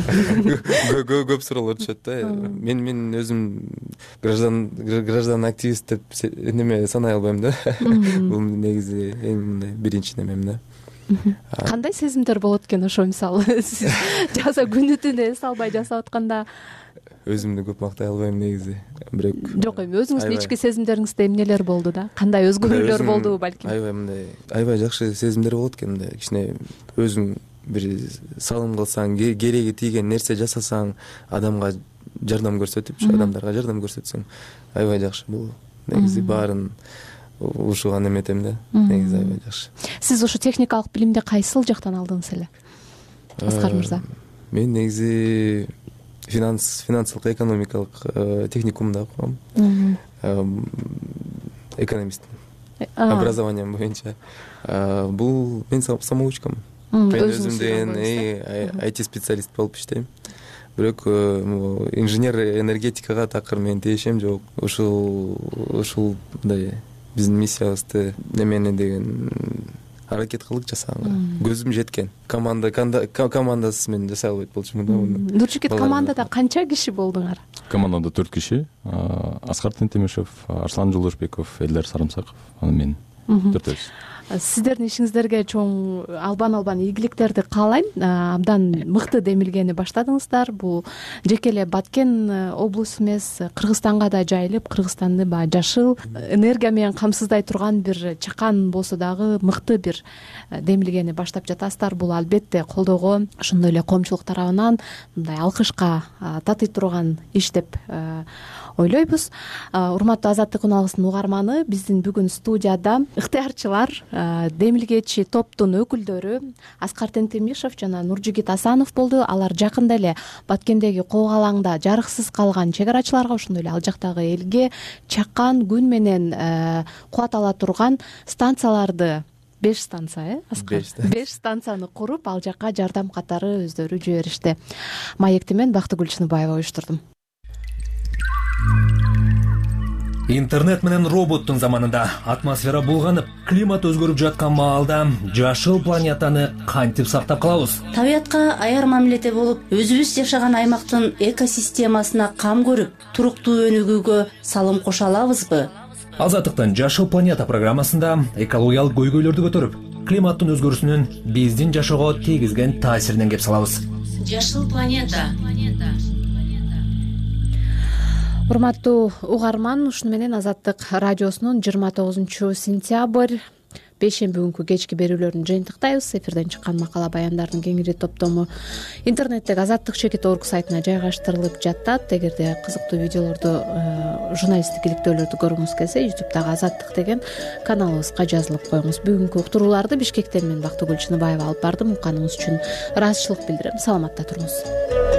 да. Көп суроолор түшөт да. Мен мен өзүм граждан граждан активист деп неме санай албайм да. Бул негизи эң мындай биринчи немем да. Кандай сезимдер болот экен ошо, мисалы сиз жаса күнү түнү эс албай жасап атканда? Өзүмдү көп мактай албайм негизи. Бирок жок, эми өзүңүздүн ички сезимдериңизде эмнелер болду да? Кандай өзгөрүүлөр болду балким? Аябай мындай аябай жакшы сезимдер болот экен да. Кичине өзүң бир салым кылсаң, кереги тийген нерсе жасасаң, адамга жардам көрсөтүпчү, адамдарга жардам көрсөтсөң аябай жакшы. Бул негизи баарын ушуган эметем да, негизи аябай жакшы. Сиз ушу техникалык билимди кайсыл жактан алдыңыз эле, Аскар мырза? Мен негизи финанс финансылык экономикалык техникумда окугам. Экономист образованием боюнча. Бул мен самоучкамын. Мен өзүм деген ай ти специалист болуп иштейм. Бирок инженер энергетикага такыр менин тиешем жок. Ушул ушул мындай биздин миссиябызды немени деген аракет кылдык жасаганга. Көзүм жеткен. Команда командасы менен жасай албайт болчумун да муну. Нуржигит, командада канча киши болдуңар? Командада төрт киши. Аскар Тентемишев, Арслан Жолдошбеков, Элдер Сарымсаков, анан мен. Төртөөбүз. Сиздердин ишиңиздерге чоң албан-албан ийгиликтерди каалайм. Абдан мыкты демилгени баштадыңыздар. Бул жеке эле Баткен облусу эмес, Кыргызстанга да жайылып, Кыргызстанды баягы жашыл энергия менен камсыздай турган бир чакан болсо дагы мыкты бир демилгени баштап жатасыздар. Бул албетте колдоого, ошондой эле коомчулук тарабынан мындай алкышка татый турган иш деп ойлойбуз. Урматтуу Азаттык уналгысынын угарманы, биздин бүгүн студияда ыктыярчылар, демилгечи топтун өкүлдөрү Аскар Тентемишев жана Нуржигит Асанов болду. Алар жакында эле Баткендеги кок алаңда жарыксыз калган чек арачыларга, ошондой эле ал жактагы элге чакан күн менен кубат ала турган станцияларды беш станция, э, Аскар? беш станцияны куруп, ал жакка жардам катары өздөрү жиберишти. Маекти мен Бактыгүл Чыныбаева уюштурдум. Интернет менен роботтун заманында атмосфера булганып, климат өзгөрүп жаткан маалда жашыл планетаны кантип сактап калабыз? Табиятка аяр мамиледе болуп, өзүбүз жашаган аймактын экосистемасына кам көрүп, туруктуу өнүгүүгө салым кошо алабызбы? Азаттыктын Жашыл планета программасында экологиялык көйгөйлөрдү көтөрүп, климаттын өзгөрүүсүнүн биздин жашоого тийгизген таасиринен кеп салабыз. Жашыл планета. Урматтуу угарман, ушуну менен Азаттык радиосунун жыйырма тогузунчу сентябрь бейшемби күнкү кечки берүүлөрүн жыйынтыктайбыз. Эфирден чыккан макала баяндардын кеңири топтому интернеттеги азаттык чекит орг сайтына жайгаштырылып жатат. Эгерде кызыктуу видеолорду, журналисттик иликтөөлөрдү көргүңүз келсе, ютубтагы Азаттык деген каналыбызга жазылып коюңуз. Бүгүнкү уктурууларды Бишкектен мен Бактыгүл Чыныбаева алып бардым. Укканыңыз үчүн ыраазычылык билдирем. Саламатта туруңуз.